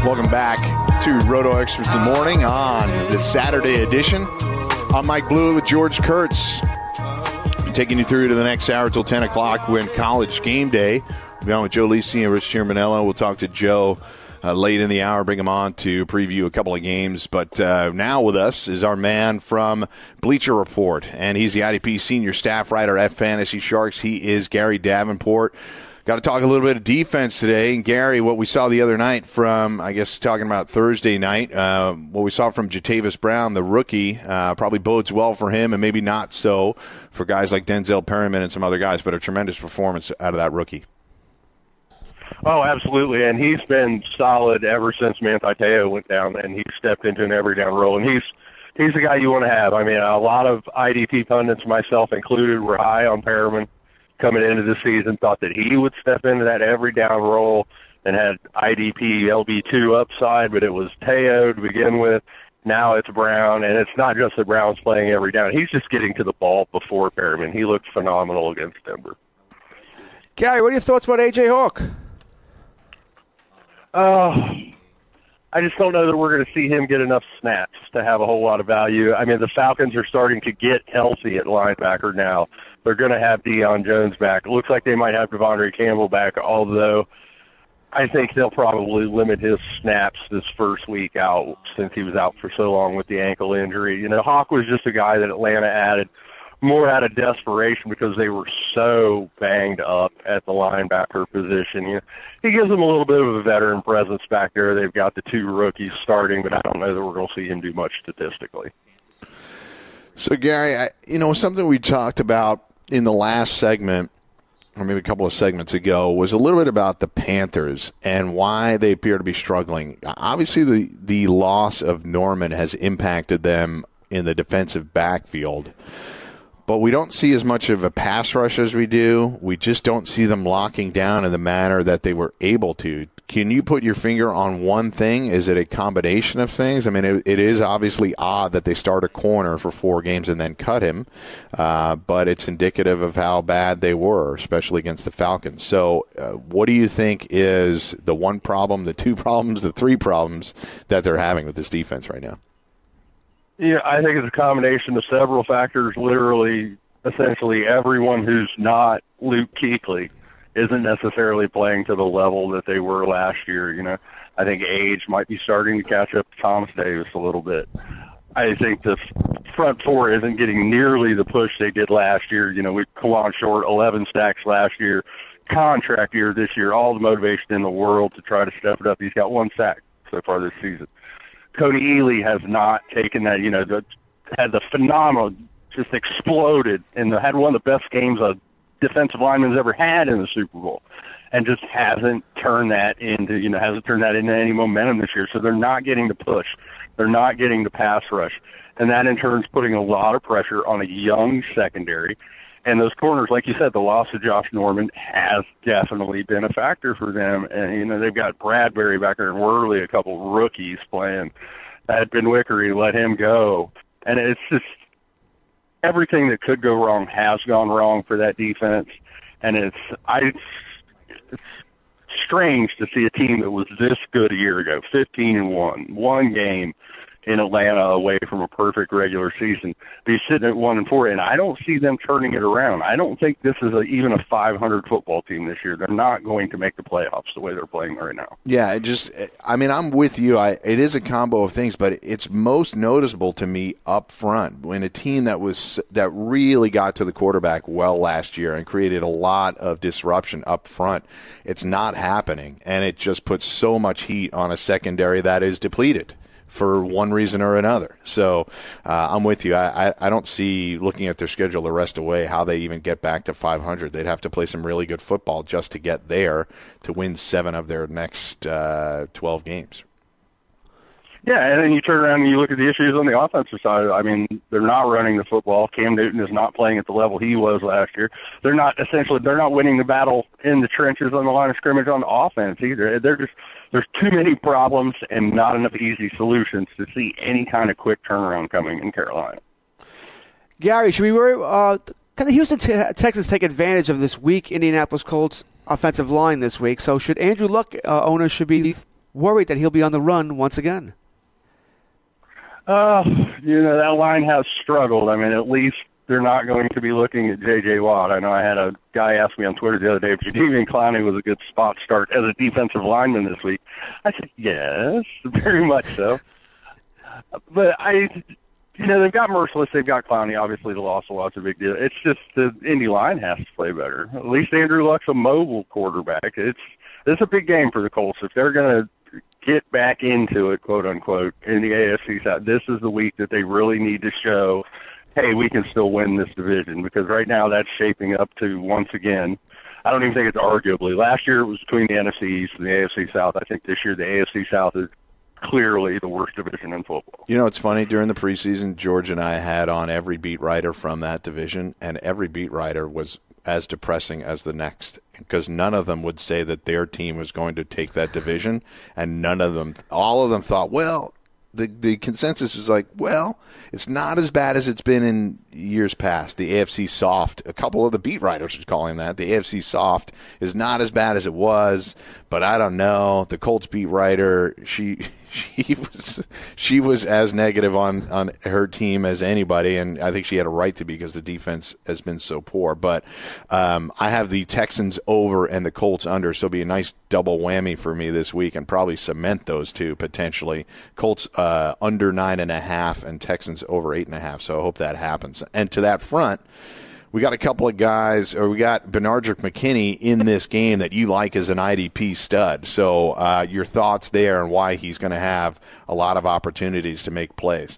Welcome back to Roto Experts in the Morning on the Saturday edition. I'm Mike Blue with George Kurtz. I'm taking you through to the next hour till 10 o'clock when College Game Day. We'll be on with Joe Lisi and Rich Chiarmanello. We'll talk to Joe late in the hour, bring him on to preview a couple of games. But now with us is our man from Bleacher Report, and he's the IDP senior staff writer at Fantasy Sharks. He is Gary Davenport. Got to talk a little bit of defense today. And, Gary, what we saw the other night from, I guess, talking about Thursday night, what we saw from Jatavis Brown, the rookie, probably bodes well for him and maybe not so for guys like Denzel Perryman and some other guys, but a tremendous performance out of that rookie. Oh, absolutely, and he's been solid ever since Manti Te'o went down, and he stepped into an every-down role, and he's the guy you want to have. I mean, a lot of IDP pundits, myself included, were high on Perriman coming into the season, thought that he would step into that every-down role and had IDP LB2 upside, but it was Te'o to begin with. Now it's Brown, and it's not just that Brown's playing every down. He's just getting to the ball before Perriman. He looked phenomenal against Denver. Gary, what are your thoughts about A.J. Hawk? I just don't know that we're going to see him get enough snaps to have a whole lot of value. I mean, the Falcons are starting to get healthy at linebacker now. They're going to have Deion Jones back. It looks like they might have Devondre Campbell back, although I think they'll probably limit his snaps this first week out since he was out for so long with the ankle injury. You know, Hawk was just a guy that Atlanta added more out of desperation because they were so banged up at the linebacker position. You know, he gives them a little bit of a veteran presence back there. They've got the two rookies starting, but I don't know that we're going to see him do much statistically. So, Gary, something we talked about in the last segment, or maybe a couple of segments ago, was a little bit about the Panthers and why they appear to be struggling. Obviously, the loss of Norman has impacted them in the defensive backfield, but we don't see as much of a pass rush as we do. We just don't see them locking down in the manner that they were able to. Can you put your finger on one thing? Is it a combination of things? I mean, it is obviously odd that they start a corner for 4 games and then cut him, but it's indicative of how bad they were, especially against the Falcons. So what do you think is the one problem, the 2 problems, the 3 problems that they're having with this defense right now? Yeah, I think it's a combination of several factors. Literally, essentially everyone who's not Luke Kuechly isn't necessarily playing to the level that they were last year. You know, I think age might be starting to catch up to Thomas Davis a little bit. I think the front 4 isn't getting nearly the push they did last year. You know, we Kawan Short, 11 sacks last year, contract year this year, all the motivation in the world to try to step it up. He's got 1 sack so far this season. Cody Ealy has not taken that, had the phenomenal, just exploded, and had one of the best games a defensive lineman's ever had in the Super Bowl, and just hasn't turned that into, any momentum this year. So they're not getting the push. They're not getting the pass rush. And that in turn is putting a lot of pressure on a young secondary. And those corners, like you said, the loss of Josh Norman has definitely been a factor for them. And, they've got Bradbury back there and Worley, a couple rookies playing. That Ben Wickery, let him go. And it's just everything that could go wrong has gone wrong for that defense. And it's strange to see a team that was this good a year ago, 15-1, 1 game in Atlanta away from a perfect regular season, be sitting at 1-4, and I don't see them turning it around. I don't think this is even a 500 football team this year. They're not going to make the playoffs the way they're playing right now. Yeah, I'm with you. It is a combo of things, but it's most noticeable to me up front when a team that really got to the quarterback well last year and created a lot of disruption up front. It's not happening, and it just puts so much heat on a secondary that is depleted for one reason or another. So I'm with you. I don't see, looking at their schedule the rest of the way, how they even get back to 500. They'd have to play some really good football just to get there to win 7 of their next 12 games. Yeah, and then you turn around and you look at the issues on the offensive side. I mean, they're not running the football. Cam Newton is not playing at the level he was last year. They're not winning the battle in the trenches on the line of scrimmage on the offense either. There's too many problems and not enough easy solutions to see any kind of quick turnaround coming in Carolina. Gary, should we worry? Can the Houston Texans take advantage of this weak Indianapolis Colts offensive line this week? So should Andrew Luck owners should be worried that he'll be on the run once again? That line has struggled. I mean, at least they're not going to be looking at J.J. Watt. I know I had a guy ask me on Twitter the other day if Jadeveon Clowney was a good spot start as a defensive lineman this week. I said, yes, very much so. But they've got Merciless, they've got Clowney. Obviously, the loss of Watt's a big deal. It's just the Indy line has to play better. At least Andrew Luck's a mobile quarterback. It's a big game for the Colts. If they're going to get back into it, quote unquote, in the AFC South, this is the week that they really need to show, hey, we can still win this division, because right now that's shaping up to, once again, I don't even think it's arguably. Last year it was between the NFC East and the AFC South. I think this year the AFC South is clearly the worst division in football. You know, it's funny, during the preseason, George and I had on every beat writer from that division, and every beat writer was as depressing as the next, because none of them would say that their team was going to take that division, and all of them thought, well, the consensus is like, well, it's not as bad as it's been in years past. The AFC soft, a couple of the beat writers are calling that. The AFC soft is not as bad as it was, but I don't know. The Colts beat writer, she was as negative on her team as anybody, and I think she had a right to be, because the defense has been so poor. But I have the Texans over and the Colts under, so it'll be a nice double whammy for me this week, and probably cement those two potentially. Colts under 9.5 and Texans over 8.5. So I hope that happens. And to that front, we got a couple of guys, or we got Benardrick McKinney in this game that you like as an IDP stud. So your thoughts there and why he's going to have a lot of opportunities to make plays.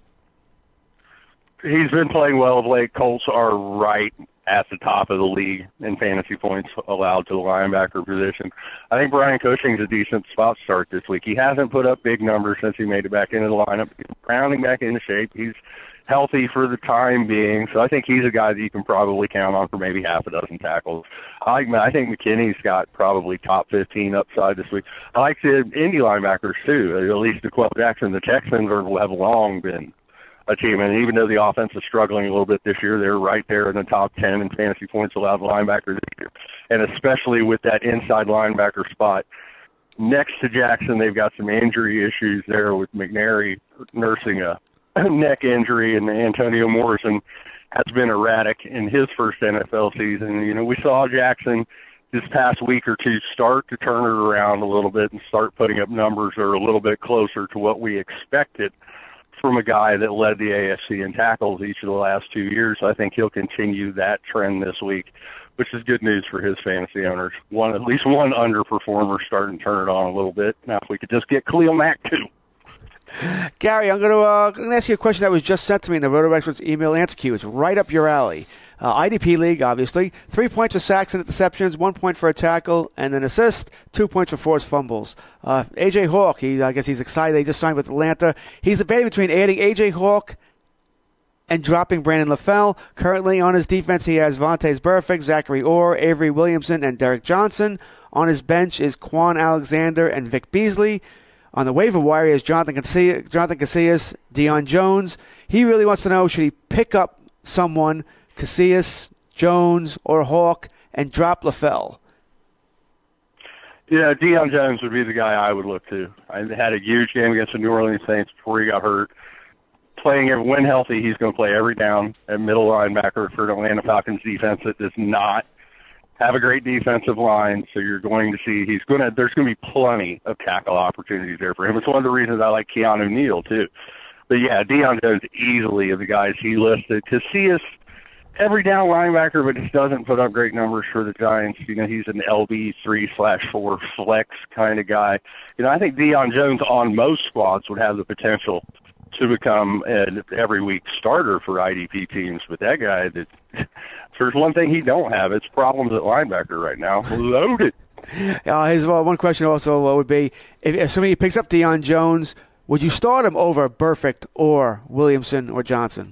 He's been playing well of late. Colts are right at the top of the league in fantasy points allowed to the linebacker position. I think Brian Cushing's a decent spot start this week. He hasn't put up big numbers since he made it back into the lineup. He's rounding back into shape. He's healthy for the time being, so I think he's a guy that you can probably count on for maybe half a dozen tackles. I think McKinney's got probably top 15 upside this week. I like the Indy linebackers too, at least DeQuell Jackson. The Texans have long been a team, and even though the offense is struggling a little bit this year, they're right there in the top 10 in fantasy points allowed linebacker this year, and especially with that inside linebacker spot. Next to Jackson, they've got some injury issues there with McNary nursing a neck injury, and Antonio Morrison has been erratic in his first NFL season. We saw Jackson this past week or two start to turn it around a little bit and start putting up numbers that are a little bit closer to what we expected from a guy that led the AFC in tackles each of the last 2 years. I think he'll continue that trend this week, which is good news for his fantasy owners. At least one underperformer starting to turn it on a little bit. Now, if we could just get Khalil Mack too. Gary, I'm going to ask you a question that was just sent to me in the Roto Experts email answer queue. It's right up your alley. IDP league, obviously. 3 points for sacks and interceptions, 1 point for a tackle and an assist, 2 points for forced fumbles. A.J. Hawk, I guess he's excited. He just signed with Atlanta. He's debating between adding A.J. Hawk and dropping Brandon LaFell. Currently on his defense, he has Vontaze Burfict, Zachary Orr, Avery Williamson, and Derek Johnson. On his bench is Quan Alexander and Vic Beasley. On the waiver wire is Jonathan Casillas, Deion Jones. He really wants to know, should he pick up someone, Casillas, Jones, or Hawk, and drop LaFell? Yeah, Deion Jones would be the guy I would look to. I had a huge game against the New Orleans Saints before he got hurt. When healthy, he's going to play every down at middle linebacker for an Atlanta Falcons defense that does not have a great defensive line, so you're going to see there's going to be plenty of tackle opportunities there for him. It's one of the reasons I like Keanu Neal too. But yeah, Deion Jones easily of the guys he listed. Casillas, every down linebacker, but just doesn't put up great numbers for the Giants. He's an LB 3/4 flex kind of guy. I think Deion Jones on most squads would have the potential to become an every week starter for IDP teams, but that guy, there's one thing he don't have. It's problems at linebacker right now. Loaded. One question also would be, if somebody picks up Deion Jones, would you start him over Burfict or Williamson or Johnson?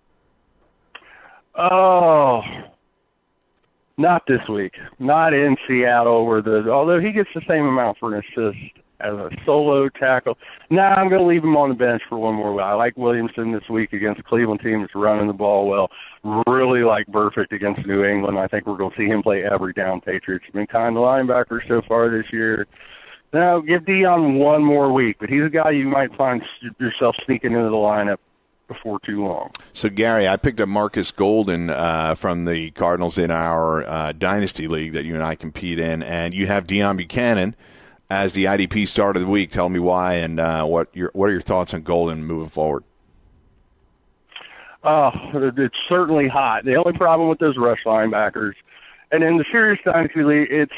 Oh, not this week. Not in Seattle, although he gets the same amount for an assist as a solo tackle. I'm going to leave him on the bench for one more week. I like Williamson this week against the Cleveland team that's running the ball well. Really like Burfict against New England. I think we're going to see him play every down. Patriots have been kind of linebackers so far this year. No, give Dion one more week, but he's a guy you might find yourself sneaking into the lineup before too long. So, Gary, I picked up Marcus Golden from the Cardinals in our Dynasty League that you and I compete in, and you have Deion Buchanan as the IDP start of the week. Tell me why, and what are your thoughts on Golden moving forward? It's certainly hot. The only problem with those rush linebackers, and in the serious Dynasty League,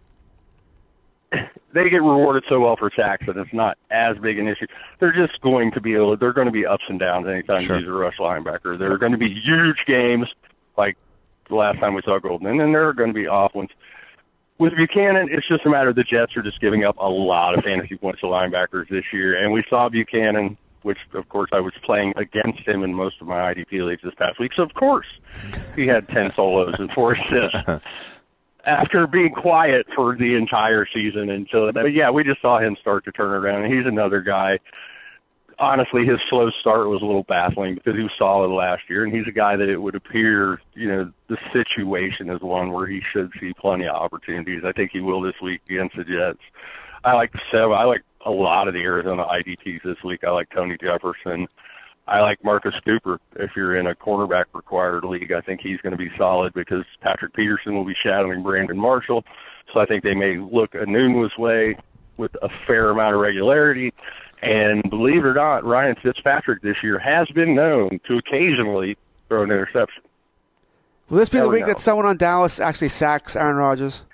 they get rewarded so well for sacks that it's not as big an issue. They're just going to be ups and downs anytime you use a rush linebacker. There are going to be huge games like the last time we saw Golden, and then there are going to be off ones. With Buchanan, it's just a matter of the Jets are just giving up a lot of fantasy points to linebackers this year, and we saw Buchanan, which, of course, I was playing against him in most of my IDP leagues this past week, so, of course, he had 10 solos and 4 assists. After being quiet for the entire season we just saw him start to turn around. And he's another guy. Honestly, his slow start was a little baffling because he was solid last year, and he's a guy that it would appear, the situation is one where he should see plenty of opportunities. I think he will this week against the Jets. I like a lot of the Arizona IDPs this week. I like Tony Jefferson. I like Marcus Cooper. If you're in a cornerback-required league, I think he's going to be solid because Patrick Peterson will be shadowing Brandon Marshall. So I think they may look Enunwa's way with a fair amount of regularity. And believe it or not, Ryan Fitzpatrick this year has been known to occasionally throw an interception. Will this be the week that someone on Dallas actually sacks Aaron Rodgers?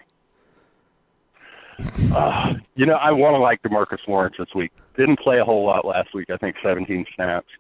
I want to like DeMarcus Lawrence this week. Didn't play a whole lot last week. I think 17 snaps.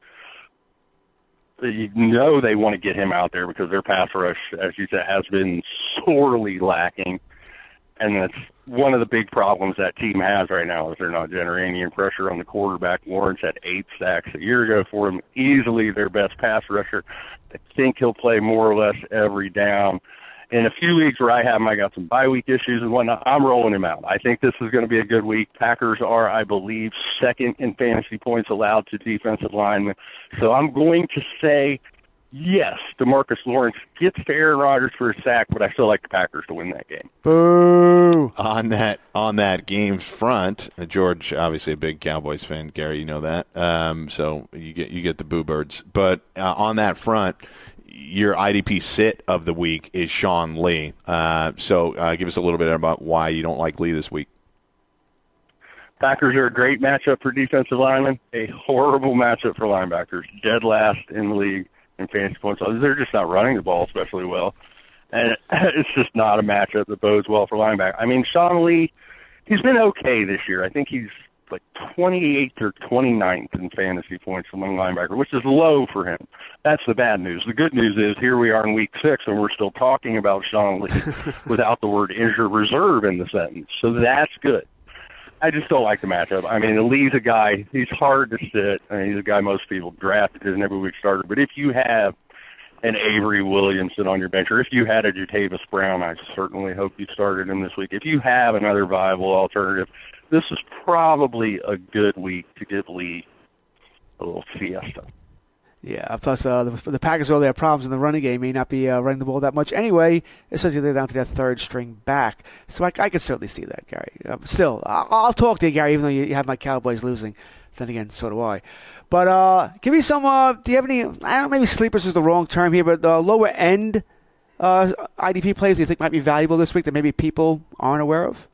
They want to get him out there because their pass rush, as you said, has been sorely lacking. And that's one of the big problems that team has right now is they're not generating any pressure on the quarterback. Lawrence had 8 sacks a year ago for him, easily their best pass rusher. I think he'll play more or less every down. In a few leagues where I have him, I got some bye week issues and whatnot. I'm rolling him out. I think this is going to be a good week. Packers are, I believe, second in fantasy points allowed to defensive linemen. So I'm going to say, yes, DeMarcus Lawrence gets to Aaron Rodgers for a sack, but I still like the Packers to win that game. Boo! On that game's front, George, obviously a big Cowboys fan. Gary, you know that. So you get the boo birds. But on that front, your IDP sit of the week is Sean Lee. So give us a little bit about why you don't like Lee this week. Packers are a great matchup for defensive linemen, a horrible matchup for linebackers, dead last in the league in fantasy points. They're just not running the ball especially well. And it's just not a matchup that bodes well for linebackers. I mean, Sean Lee, he's been okay this year. I think he's like 28th or 29th in fantasy points among linebackers, which is low for him. That's the bad news. The good news is here we are in week 6, and we're still talking about Sean Lee without the word injured reserve in the sentence. So that's good. I just don't like the matchup. I mean, Lee's a guy, he's hard to sit. I mean, he's a guy most people draft as an every week starter. But if you have an Avery Williamson on your bench, or if you had a Jatavis Brown, I certainly hope you started him this week. If you have another viable alternative, this is probably a good week to give Lee a little siesta. Yeah, plus the Packers, all their problems in the running game, may not be running the ball that much anyway, especially if they're down to their third string back. So I can certainly see that, Gary. Still, I'll talk to you, Gary, even though you have my Cowboys losing. Then again, so do I. But give me some, do you have any, I don't know, maybe sleepers is the wrong term here, but lower end IDP players you think might be valuable this week that maybe people aren't aware of?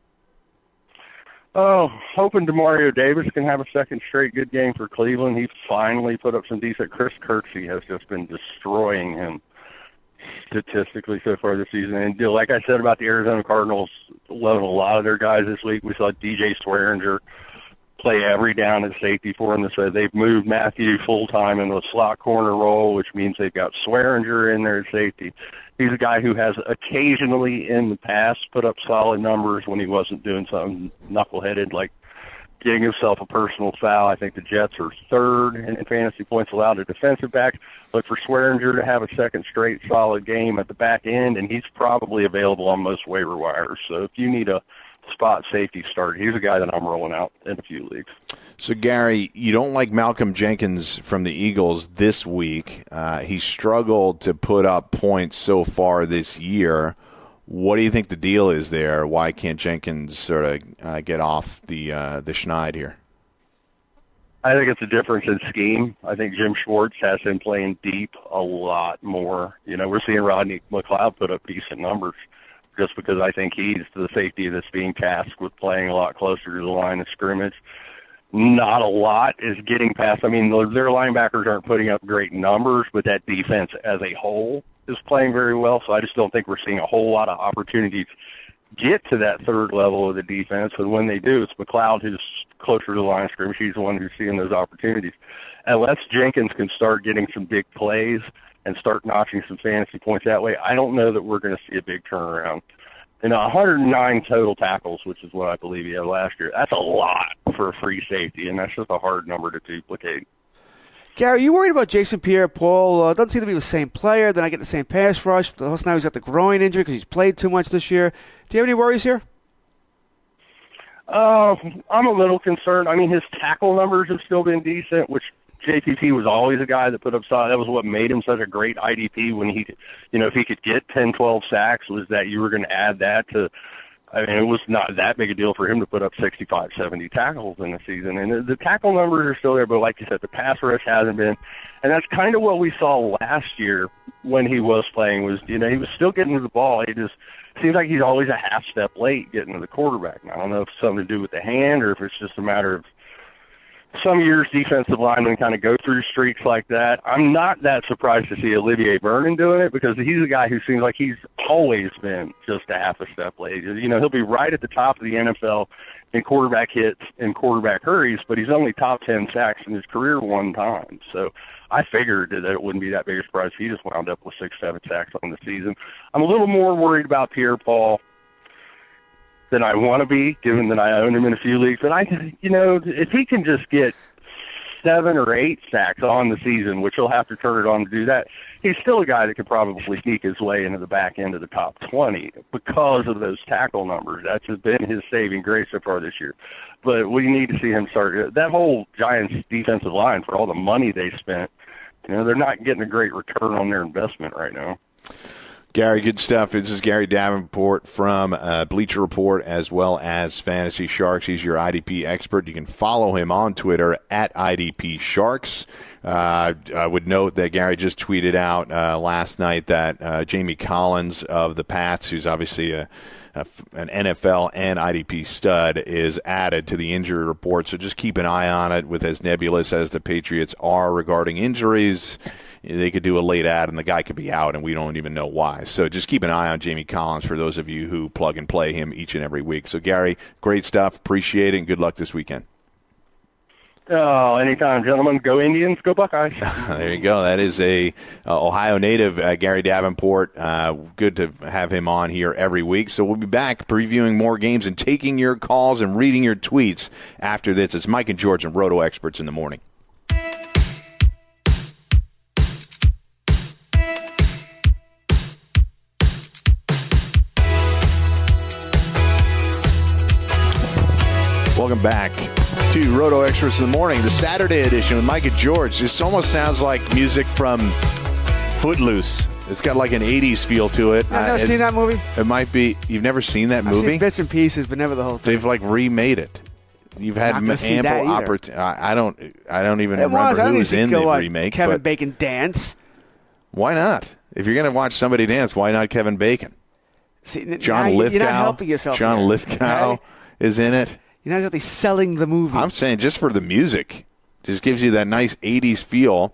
Oh, hoping DeMario Davis can have a second straight good game for Cleveland. He finally put up some decent. Chris Kirksey has just been destroying him statistically so far this season. And like I said about the Arizona Cardinals, loving a lot of their guys this week. We saw DJ Swearinger play every down at safety for them. So they've moved Matthew full-time into a slot corner role, which means they've got Swearinger in there at safety. He's a guy who has occasionally in the past put up solid numbers when he wasn't doing something knuckleheaded like getting himself a personal foul. I think the Jets are third in fantasy points allowed to defensive back. Look for Swearinger to have a second straight solid game at the back end, and he's probably available on most waiver wires. So if you need a spot safety start, he's a guy that I'm rolling out in a few leagues. So, Gary, you don't like Malcolm Jenkins from the Eagles this week. He struggled to put up points so far this year. What do you think the deal is there? Why can't Jenkins sort of get off the schneid here? I think it's a difference in scheme. I think Jim Schwartz has him playing deep a lot more. We're seeing Rodney McLeod put up decent numbers just because I think he's the safety that's being tasked with playing a lot closer to the line of scrimmage. Not a lot is getting past. I mean, their linebackers aren't putting up great numbers, but that defense as a whole is playing very well. So I just don't think we're seeing a whole lot of opportunities get to that third level of the defense. And when they do, it's McLeod who's closer to the line of scrimmage. He's the one who's seeing those opportunities. Unless Jenkins can start getting some big plays and start notching some fantasy points that way, I don't know that we're going to see a big turnaround. 109 total tackles, which is what I believe he had last year. That's a lot for a free safety, and that's just a hard number to duplicate. Gary, you worried about Jason Pierre-Paul? Doesn't seem to be the same player. Then I get the same pass rush. Plus now he's got the groin injury because he's played too much this year. Do you have any worries here? I'm a little concerned. I mean, his tackle numbers have still been decent, which JPP was always a guy that put up solid. That was what made him such a great IDP when he, if he could get 10, 12 sacks, was that you were going to add that to. I mean, it was not that big a deal for him to put up 65, 70 tackles in the season. And the tackle numbers are still there, but like you said, the pass rush hasn't been. And that's kind of what we saw last year when he was playing was, he was still getting to the ball. He just seems like he's always a half step late getting to the quarterback. Now, I don't know if it's something to do with the hand or if it's just a matter of some years defensive linemen kind of go through streaks like that. I'm not that surprised to see Olivier Vernon doing it because he's a guy who seems like he's always been just a half a step late. He'll be right at the top of the NFL in quarterback hits and quarterback hurries, but he's only top 10 sacks in his career one time. So I figured that it wouldn't be that big a surprise if he just wound up with 6, 7 sacks on the season. I'm a little more worried about Pierre-Paul than I want to be, given that I own him in a few leagues. But if he can just get 7 or 8 sacks on the season, which he'll have to turn it on to do that, he's still a guy that could probably sneak his way into the back end of the top 20 because of those tackle numbers. That's been his saving grace so far this year. But we need to see him start. That whole Giants defensive line, for all the money they spent, they're not getting a great return on their investment right now. Gary, good stuff. This is Gary Davenport from Bleacher Report as well as Fantasy Sharks. He's your IDP expert. You can follow him on Twitter at IDP Sharks. I would note that Gary just tweeted out last night that Jamie Collins of the Pats, who's obviously an NFL and IDP stud, is added to the injury report. So just keep an eye on it. With as nebulous as the Patriots are regarding injuries, they could do a late ad and the guy could be out and we don't even know why. So just keep an eye on Jamie Collins for those of you who plug and play him each and every week. So Gary, great stuff. Appreciate it and good luck this weekend. Oh, anytime, gentlemen. Go Indians, go Buckeyes. There you go. That is a Ohio native, Gary Davenport. Good to have him on here every week. So we'll be back previewing more games and taking your calls and reading your tweets after this. It's Mike and George and Roto Experts in the morning. Welcome back to Roto Experts in the morning, the Saturday edition with Mike and George. This almost sounds like music from Footloose. It's got like an 80s feel to it. I've never seen that movie. It might be. You've never seen that movie? I've seen bits and pieces, but never the whole thing. They've like remade it. You've had ample opportunity. I don't even remember who was in the remake. Kevin Bacon dance. Why not? If you're going to watch somebody dance, why not Kevin Bacon? John Lithgow. You're not helping yourself. John Lithgow is in it. You're not exactly selling the movie. I'm saying just for the music. Just gives you that nice 80s feel.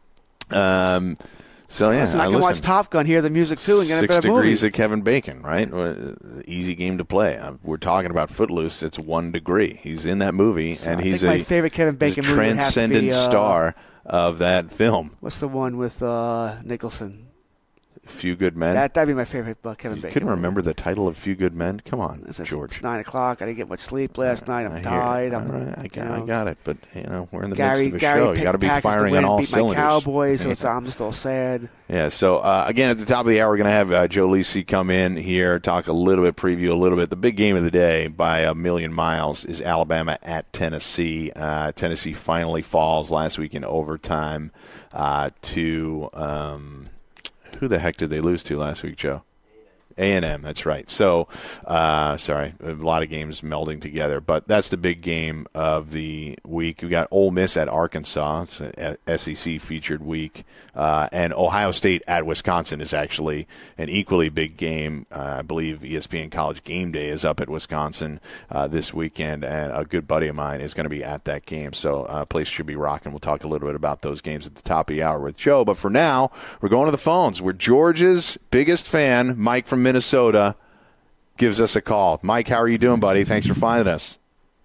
So, yeah. Listen, I can watch Top Gun, hear the music, too, and get a better 6 degrees movie. of Kevin Bacon, right? Easy game to play. We're talking about Footloose. It's 1 degree. He's in that movie, and he's my favorite Kevin Bacon movie transcendent star of that film. What's the one with Nicholson? Few Good Men. That'd be my favorite Kevin Bacon. Couldn't remember the title of Few Good Men? Come on, George. It's 9 o'clock. I didn't get much sleep last night. I'm tired. I got it. But, we're in the midst of a show. You got to be firing on all cylinders. My Cowboys, so I'm just all sad. Yeah, so, again, at the top of the hour, we're going to have Joe Lisi come in here, talk a little bit, preview a little bit. The big game of the day by a million miles is Alabama at Tennessee. Tennessee finally falls last week in overtime to who the heck did they lose to last week, Joe? A&M, that's right. So, sorry, a lot of games melding together, but that's the big game of the week. We got Ole Miss at Arkansas. It's an SEC featured week, and Ohio State at Wisconsin is actually an equally big game. I believe ESPN College Game Day is up at Wisconsin this weekend, and a good buddy of mine is going to be at that game. So, place should be rocking. We'll talk a little bit about those games at the top of the hour with Joe. But for now, we're going to the phones. We're George's biggest fan, Mike from Minnesota, gives us a call. Mike, how are you doing, buddy? Thanks for finding us.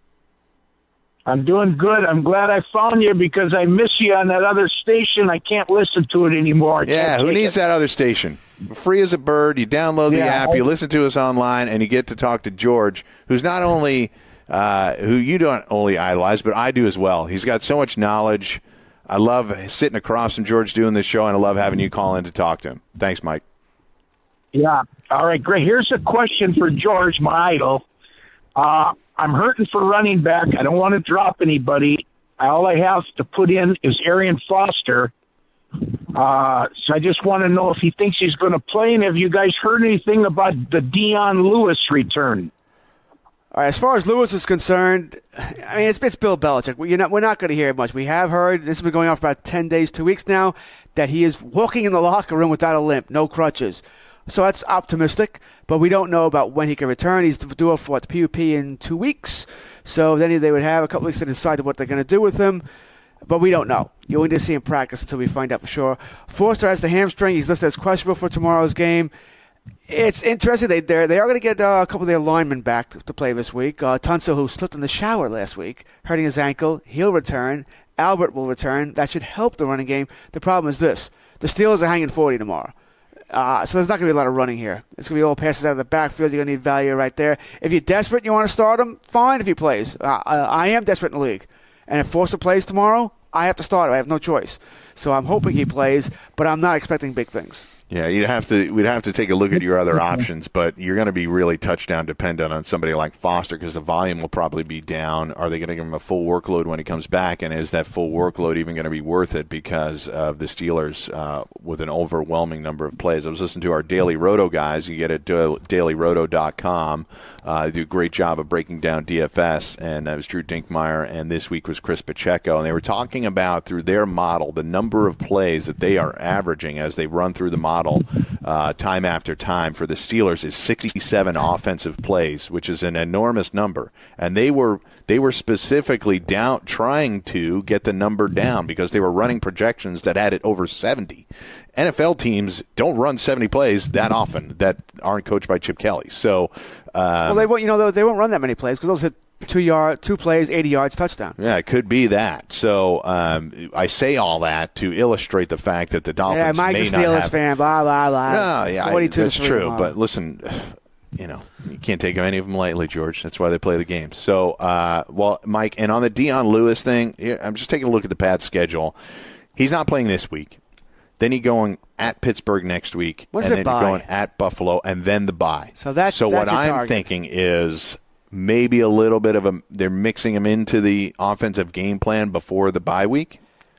I'm doing good. I'm glad I found you because I miss you on that other station. I can't listen to it anymore. Yeah, who needs that other station? Free as a bird. You download the app, you listen to us online, and you get to talk to George, who's not only who you don't only idolize, but I do as well. He's got so much knowledge. I love sitting across from George doing this show, and I love having you call in to talk to him. Thanks, Mike. Yeah. All right, great. Here's a question for George, my idol. I'm hurting for running back. I don't want to drop anybody. All I have to put in is Arian Foster. So I just want to know if he thinks he's going to play, and have you guys heard anything about the Dion Lewis return? All right, as far as Lewis is concerned, I mean, it's Bill Belichick. We're not going to hear much. We have heard, this has been going on for about 10 days, 2 weeks now, that he is walking in the locker room without a limp, no crutches. So that's optimistic, but we don't know about when he can return. He's due for the PUP in 2 weeks. So then they would have a couple weeks to decide what they're going to do with him. But we don't know. You only see him practice until we find out for sure. Forster has the hamstring. He's listed as questionable for tomorrow's game. It's interesting. They are going to get a couple of their linemen back to play this week. Tunsil, who slipped in the shower last week, hurting his ankle, he'll return. Albert will return. That should help the running game. The problem is this. The Steelers are hanging 40 tomorrow. So there's not going to be a lot of running here. It's going to be all passes out of the backfield. You're going to need value right there. If you're desperate and you want to start him, fine if he plays. I am desperate in the league. And if Forster plays tomorrow, I have to start him. I have no choice. So I'm hoping he plays, but I'm not expecting big things. Yeah, we'd have to take a look at your other options, but you're going to be really touchdown dependent on somebody like Foster because the volume will probably be down. Are they going to give him a full workload when he comes back, and is that full workload even going to be worth it because of the Steelers with an overwhelming number of plays? I was listening to our Daily Roto guys. You get it at dailyroto.com. They do a great job of breaking down DFS, and that was Drew Dinkmeyer, and this week was Chris Pacheco, and they were talking about through their model the number of plays that they are averaging as they run through the model time after time for the Steelers is 67 offensive plays, which is an enormous number. And they were specifically trying to get the number down because they were running projections that had it over 70. NFL teams don't run 70 plays that often that aren't coached by Chip Kelly. So, they won't run that many plays because those hit 2 plays, 80 yards, touchdown. Yeah, it could be that. So I say all that to illustrate the fact that the Dolphins Mike's may a Steelers not have. fan, blah, blah, blah. No, yeah, 42 that's true. But listen, you can't take any of them lightly, George. That's why they play the games. So, Mike, and on the Dion Lewis thing, I'm just taking a look at the Pats' schedule. He's not playing this week. Then he's going at Pittsburgh next week. What's and the then bye? going at Buffalo, and then the bye. So that's what your I'm target. thinking is maybe a little bit of they're mixing him into the offensive game plan before the bye week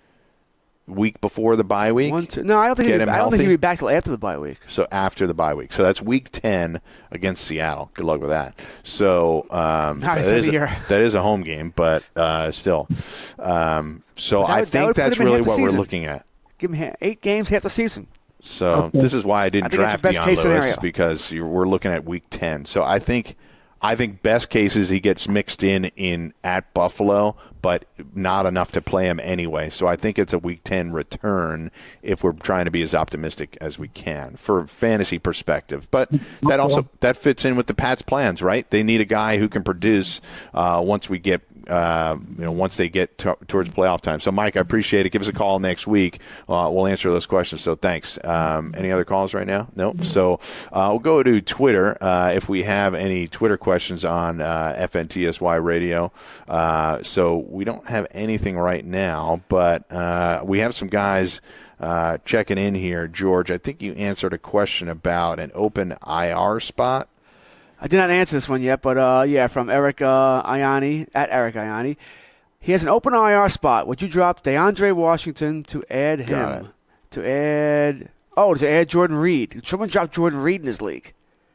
before the bye week. No, I don't think he'll be back till after the bye week. So after the bye week. So that's week 10 against Seattle. Good luck with that. So that is a home game, but still. So I think that's really what we're looking at. Give him 8 games, half the season. So this is why I didn't draft Dion Lewis scenario. because we're looking at week 10. So I think best case is he gets mixed in at Buffalo, but not enough to play him anyway. So I think it's a week 10 return if we're trying to be as optimistic as we can for fantasy perspective. But that fits in with the Pats' plans, right? They need a guy who can produce once we get once they get towards playoff time. So, Mike, I appreciate it. Give us a call next week. We'll answer those questions. So, thanks. Any other calls right now? Nope. So, we'll go to Twitter if we have any Twitter questions on FNTSY Radio. So, we don't have anything right now, but we have some guys checking in here. George, I think you answered a question about an open IR spot. I did not answer this one yet, but from Eric Ianni, at Eric Ianni. He has an open IR spot. Would you drop DeAndre Washington to add him? To add Jordan Reed. Someone dropped Jordan Reed in his league.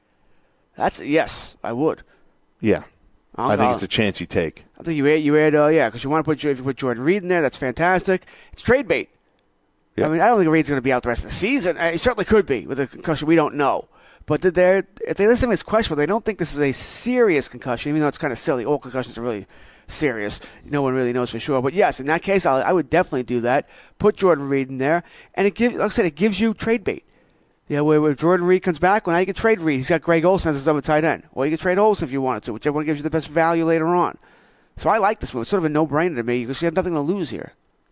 Yes, I would. Yeah. I think it's a chance you take. I think you add, because you want to if you put Jordan Reed in there, that's fantastic. It's trade bait. Yeah. I mean, I don't think Reed's going to be out the rest of the season. He certainly could be with a concussion. We don't know. But if they listen to this question, they don't think this is a serious concussion, even though it's kind of silly. All concussions are really serious. No one really knows for sure. But yes, in that case, I would definitely do that. Put Jordan Reed in there, and it gives you trade bait. Yeah, where Jordan Reed comes back, well, now you can trade Reed. He's got Greg Olsen as his other tight end. Or you can trade Olsen if you wanted to, whichever one gives you the best value later on. So I like this move. It's sort of a no-brainer to me because you have nothing to lose here.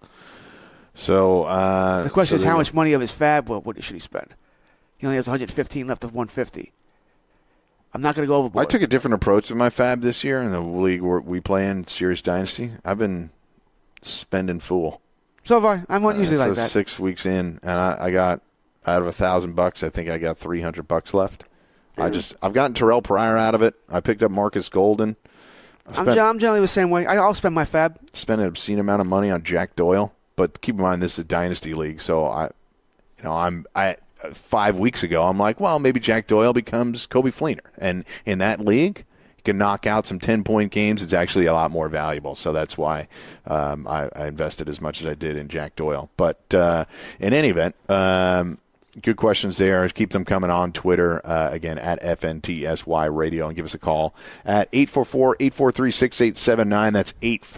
So the question is how much money of his fab what should he spend? He only has 115 left of 150. I'm not going to go overboard. I took a different approach to my fab this year in the league where we play in Serious Dynasty. I've been spending fool. So have I. I'm not usually like that. 6 weeks in, and I got out of $1,000. I think I got $300 left. I've gotten Terrell Pryor out of it. I picked up Marcus Golden. I'm generally the same way. I'll spend my fab. Spent an obscene amount of money on Jack Doyle, but keep in mind this is a dynasty league, so I'm 5 weeks ago I'm like, well, maybe Jack Doyle becomes Coby Fleener, and in that league you can knock out some 10-point games. It's actually a lot more valuable, so that's why I invested as much as I did in Jack Doyle. But in any event. Good questions there. Keep them coming on Twitter, again, at FNTSY Radio, and give us a call at 844-843-6879. That's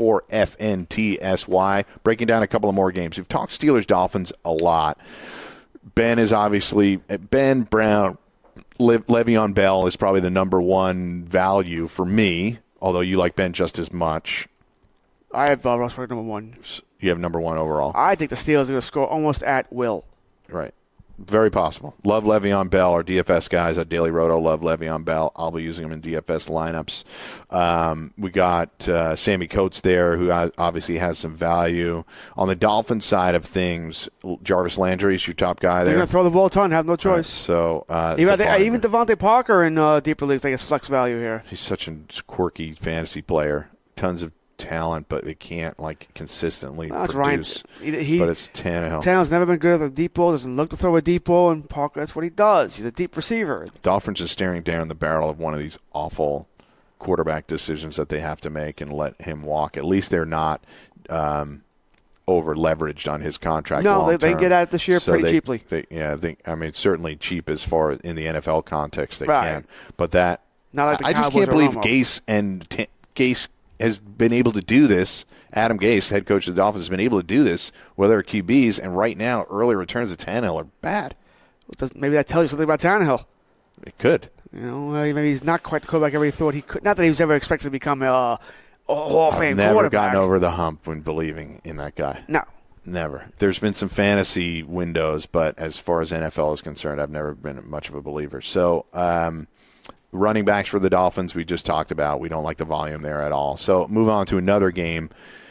84-FNTSY. Breaking down a couple of more games. We've talked Steelers-Dolphins a lot. Ben is obviously – Ben, Brown, Le'Veon Bell is probably the number one value for me, although you like Ben just as much. I have Rossberg number one. You have number one overall. I think the Steelers are going to score almost at will. Right. Very possible. Love Le'Veon Bell. Our DFS guys at Daily Roto love Le'Veon Bell. I'll be using him in DFS lineups. We got Sammy Coates there, who obviously has some value. On the Dolphins side of things, Jarvis Landry is your top guy there. They're going to throw the ball a ton, have no choice. Even Devontae Parker in deeper leagues, I guess, flex value here. He's such a quirky fantasy player. Tons of talent, but it can't consistently produce. But it's Tannehill. Tannehill's never been good at the deep ball. Doesn't look to throw a deep ball, and Parker, that's what he does. He's a deep receiver. Dolphins are staring down the barrel of one of these awful quarterback decisions that they have to make and let him walk. At least they're not over leveraged on his contract. No, they get at it this year pretty cheaply. Certainly cheap as far as in the NFL context they right. can. But that not like the I just can't believe Gase has been able to do this. Adam Gase, head coach of the Dolphins, has been able to do this with their QBs, and right now, early returns of Tannehill are bad. Maybe that tells you something about Tannehill. It could. Maybe he's not quite the quarterback everybody thought he could. Not that he was ever expected to become a Hall of Fame quarterback. I've never gotten over the hump when believing in that guy. No. Never. There's been some fantasy windows, but as far as NFL is concerned, I've never been much of a believer. So, running backs for the Dolphins, we just talked about. We don't like the volume there at all. So move on to another game.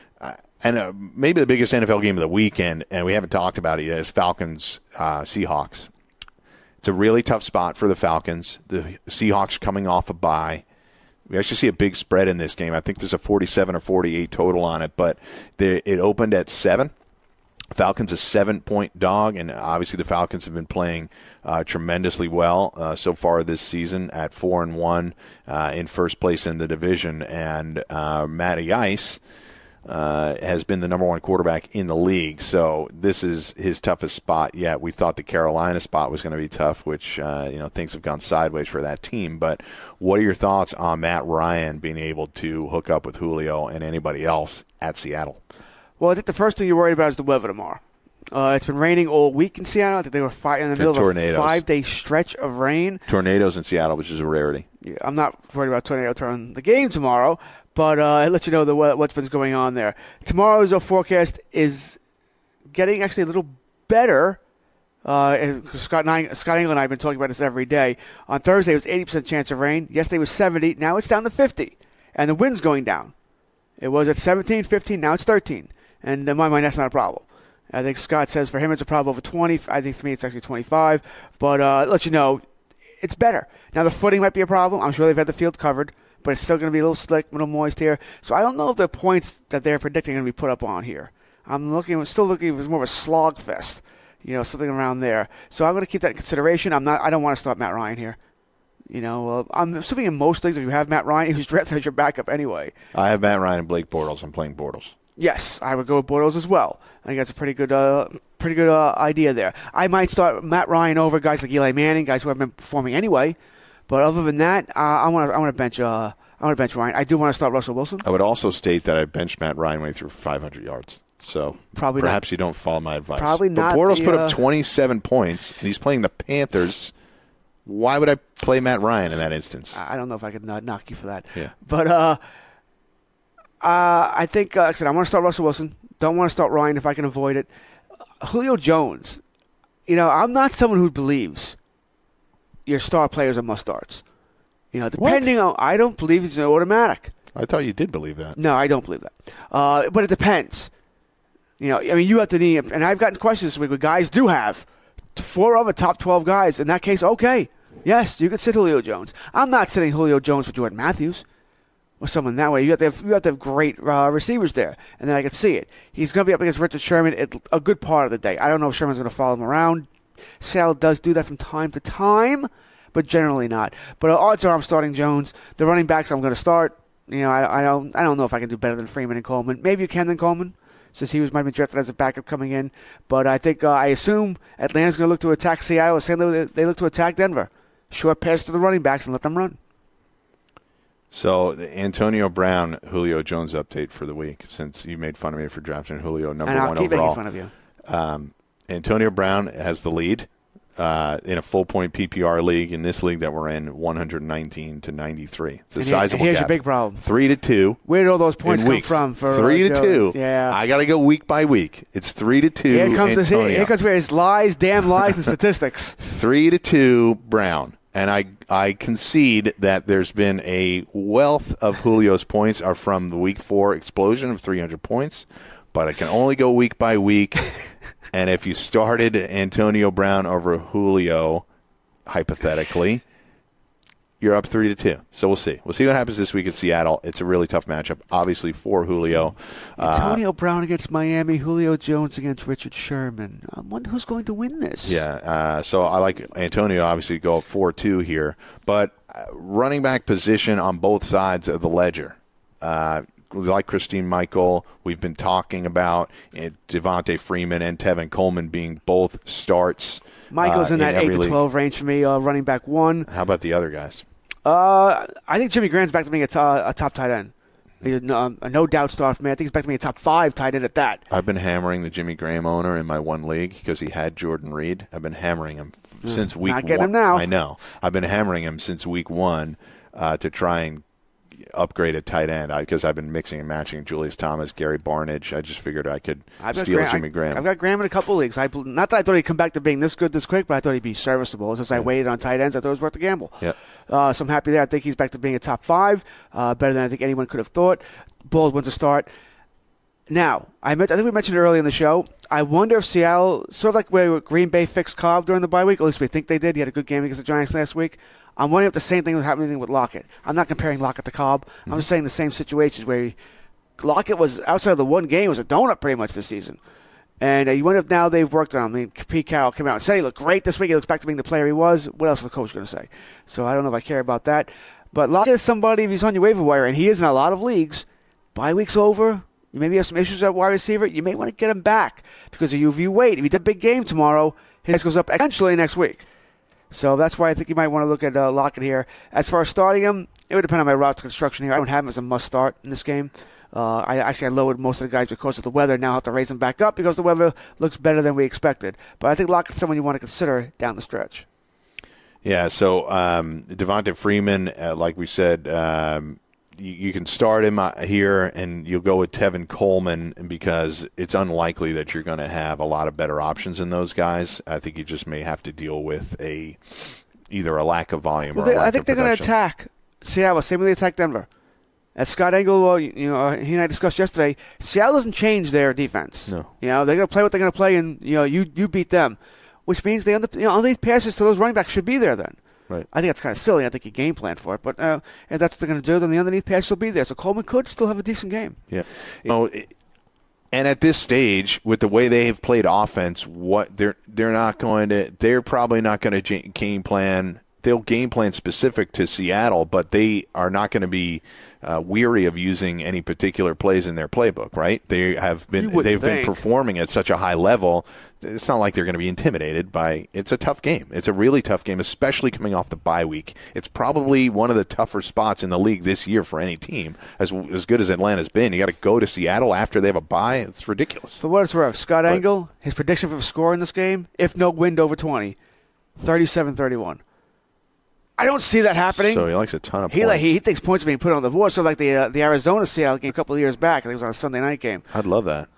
Maybe the biggest NFL game of the weekend, and we haven't talked about it yet, is Falcons-Seahawks. It's a really tough spot for the Falcons. The Seahawks coming off a bye. We actually see a big spread in this game. I think there's a 47 or 48 total on it, but it opened at 7. Falcons a 7-point dog, and obviously the Falcons have been playing tremendously well so far this season at 4-1 in first place in the division. And Matty Ice has been the number one quarterback in the league, so this is his toughest spot yet. We thought the Carolina spot was going to be tough, which things have gone sideways for that team. But what are your thoughts on Matt Ryan being able to hook up with Julio and anybody else at Seattle? Well, I think the first thing you're worried about is the weather tomorrow. It's been raining all week in Seattle. I think they were in the middle of a 5-day stretch of rain. Tornadoes in Seattle, which is a rarity. Yeah, I'm not worried about tornado during the game tomorrow, but I'll let you know what's been going on there. Tomorrow's forecast is getting actually a little better. Scott England and I have been talking about this every day. On Thursday, it was 80% chance of rain. Yesterday was 70. Now it's down to 50, and the wind's going down. It was at 17, 15. Now it's 13. And in my mind, that's not a problem. I think Scott says for him it's a problem over 20. I think for me it's actually 25. But I'll let you know, it's better. Now the footing might be a problem. I'm sure they've had the field covered, but it's still going to be a little slick, a little moist here. So I don't know if the points that they're predicting are going to be put up on here. I'm still looking for more of a slog fest, something around there. So I'm going to keep that in consideration. I don't want to start Matt Ryan here. I'm assuming in most leagues if you have Matt Ryan, who's drafted as your backup anyway. I have Matt Ryan and Blake Bortles. I'm playing Bortles. Yes, I would go with Bortles as well. I think that's a pretty good idea there. I might start Matt Ryan over guys like Eli Manning, guys who have been performing anyway. But other than that, I want to bench. I want to bench Ryan. I do want to start Russell Wilson. I would also state that I benched Matt Ryan when he threw for 500 yards. So perhaps you don't follow my advice. Probably not. But Bortles put up 27 points, and he's playing the Panthers. Why would I play Matt Ryan in that instance? I don't know if I could knock you for that. Yeah. But I think, like I said, I want to start Russell Wilson. Don't want to start Ryan if I can avoid it. Julio Jones. I'm not someone who believes your star players are must-starts. Depending on, I don't believe it's an automatic. I thought you did believe that. No, I don't believe that. But it depends. You have to need, and I've gotten questions this week where guys do have 4 other top 12 guys. In that case, okay. Yes, you could sit Julio Jones. I'm not sitting Julio Jones for Jordan Matthews or someone that way. You have to have great receivers there, and then I could see it. He's going to be up against Richard Sherman a good part of the day. I don't know if Sherman's going to follow him around. Seattle does do that from time to time, but generally not. But odds are I'm starting Jones. The running backs I'm going to start. I don't know if I can do better than Freeman and Coleman. Maybe you can than Coleman, since he might be drafted as a backup coming in. But I think I assume Atlanta's going to look to attack Seattle. Same way they look to attack Denver. Short pass to the running backs and let them run. So the Antonio Brown, Julio Jones update for the week, since you made fun of me for drafting Julio number 1 overall. And I'll keep making fun of you. Antonio Brown has the lead in a full-point PPR league. In this league that we're in, 119 to 93. It's a sizable here's gap. Your big problem. 3-2. Where did all those points come from? For 3-2. Yeah. I got to go week by week. It's 3-2. Here comes where his lies, damn lies, and statistics. 3-2 Brown. And I concede that there's been a wealth of Julio's points are from the Week 4 explosion of 300 points, but I can only go week by week. And if you started Antonio Brown over Julio, hypothetically, you're up 3-2. So we'll see. We'll see what happens this week at Seattle. It's a really tough matchup, obviously, for Julio. Antonio Brown against Miami, Julio Jones against Richard Sherman. I wonder who's going to win this. Yeah, so I like Antonio, obviously, go up 4-2 here. But running back position on both sides of the ledger. Like Christine Michael, we've been talking about Devontae Freeman and Tevin Coleman being both starts. Michael's in that 8 to 12 range for me, running back 1. How about the other guys? I think Jimmy Graham's back to being a top tight end. He's a no-doubt star for me. I think he's back to being a top 5 tight end at that. I've been hammering the Jimmy Graham owner in my one league because he had Jordan Reed. I've been hammering him since week 1. Not getting him now. I know. I've been hammering him since week 1 to try and upgrade at tight end because I've been mixing and matching Julius Thomas, Gary Barnidge. I just figured I could steal Jimmy Graham. I've got Graham in a couple leagues. Not that I thought he'd come back to being this good this quick, but I thought he'd be serviceable. Since I waited on tight ends, I thought it was worth the gamble. Yep. So I'm happy there. I think he's back to being a top 5, better than I think anyone could have thought. Baldwin to start. Now, I think we mentioned it earlier in the show. I wonder if Seattle, sort of like where Green Bay fixed Cobb during the bye week, at least we think they did. He had a good game against the Giants last week. I'm wondering if the same thing was happening with Lockett. I'm not comparing Lockett to Cobb. I'm just saying the same situations where Lockett was, outside of the one game, was a donut pretty much this season. And you wonder if now they've worked on him. I mean, Pete Carroll came out and said he looked great this week. He looks back to being the player he was. What else is the coach going to say? So I don't know if I care about that. But Lockett is somebody, if he's on your waiver wire, and he is in a lot of leagues, bye week's over, you maybe have some issues at wide receiver, you may want to get him back. Because if you wait, if he did a big game tomorrow, his goes up exponentially next week. So that's why I think you might want to look at Lockett here. As far as starting him, it would depend on my roster construction here. I don't have him as a must-start in this game. I lowered most of the guys because of the weather. Now I have to raise them back up because the weather looks better than we expected. But I think Lockett's someone you want to consider down the stretch. Yeah, so Devontae Freeman, like we said, you can start him here, and you'll go with Tevin Coleman because it's unlikely that you're going to have a lot of better options in those guys. I think you just may have to deal with either a lack of volume or a lack of production. I think they're going to attack Seattle, same way they attacked Denver. As Scott Engel, he and I discussed yesterday, Seattle doesn't change their defense. No. They're going to play what they're going to play, and you beat them, which means they underneath passes to those running backs should be there then. Right. I think that's kind of silly. I think you game plan for it, but if that's what they're going to do, then the underneath pass will be there. So Coleman could still have a decent game. Yeah. And at this stage, with the way they have played offense, they're probably not going to game plan they'll game plan specific to Seattle, but they are not going to be weary of using any particular plays in their playbook, right? They've been performing at such a high level. It's not like they're going to be intimidated by. It's a tough game. It's a really tough game, especially coming off the bye week. It's probably one of the tougher spots in the league this year for any team. As good as Atlanta's been, you got to go to Seattle after they have a bye. It's ridiculous. For what it's worth, Scott Engel, his prediction for the score in this game, if no wind over 20, 37-31. I don't see that happening. So he likes a ton of points. He thinks points are being put on the board. So like the Arizona-Seattle game a couple of years back, I think it was on a Sunday night game. I'd love that.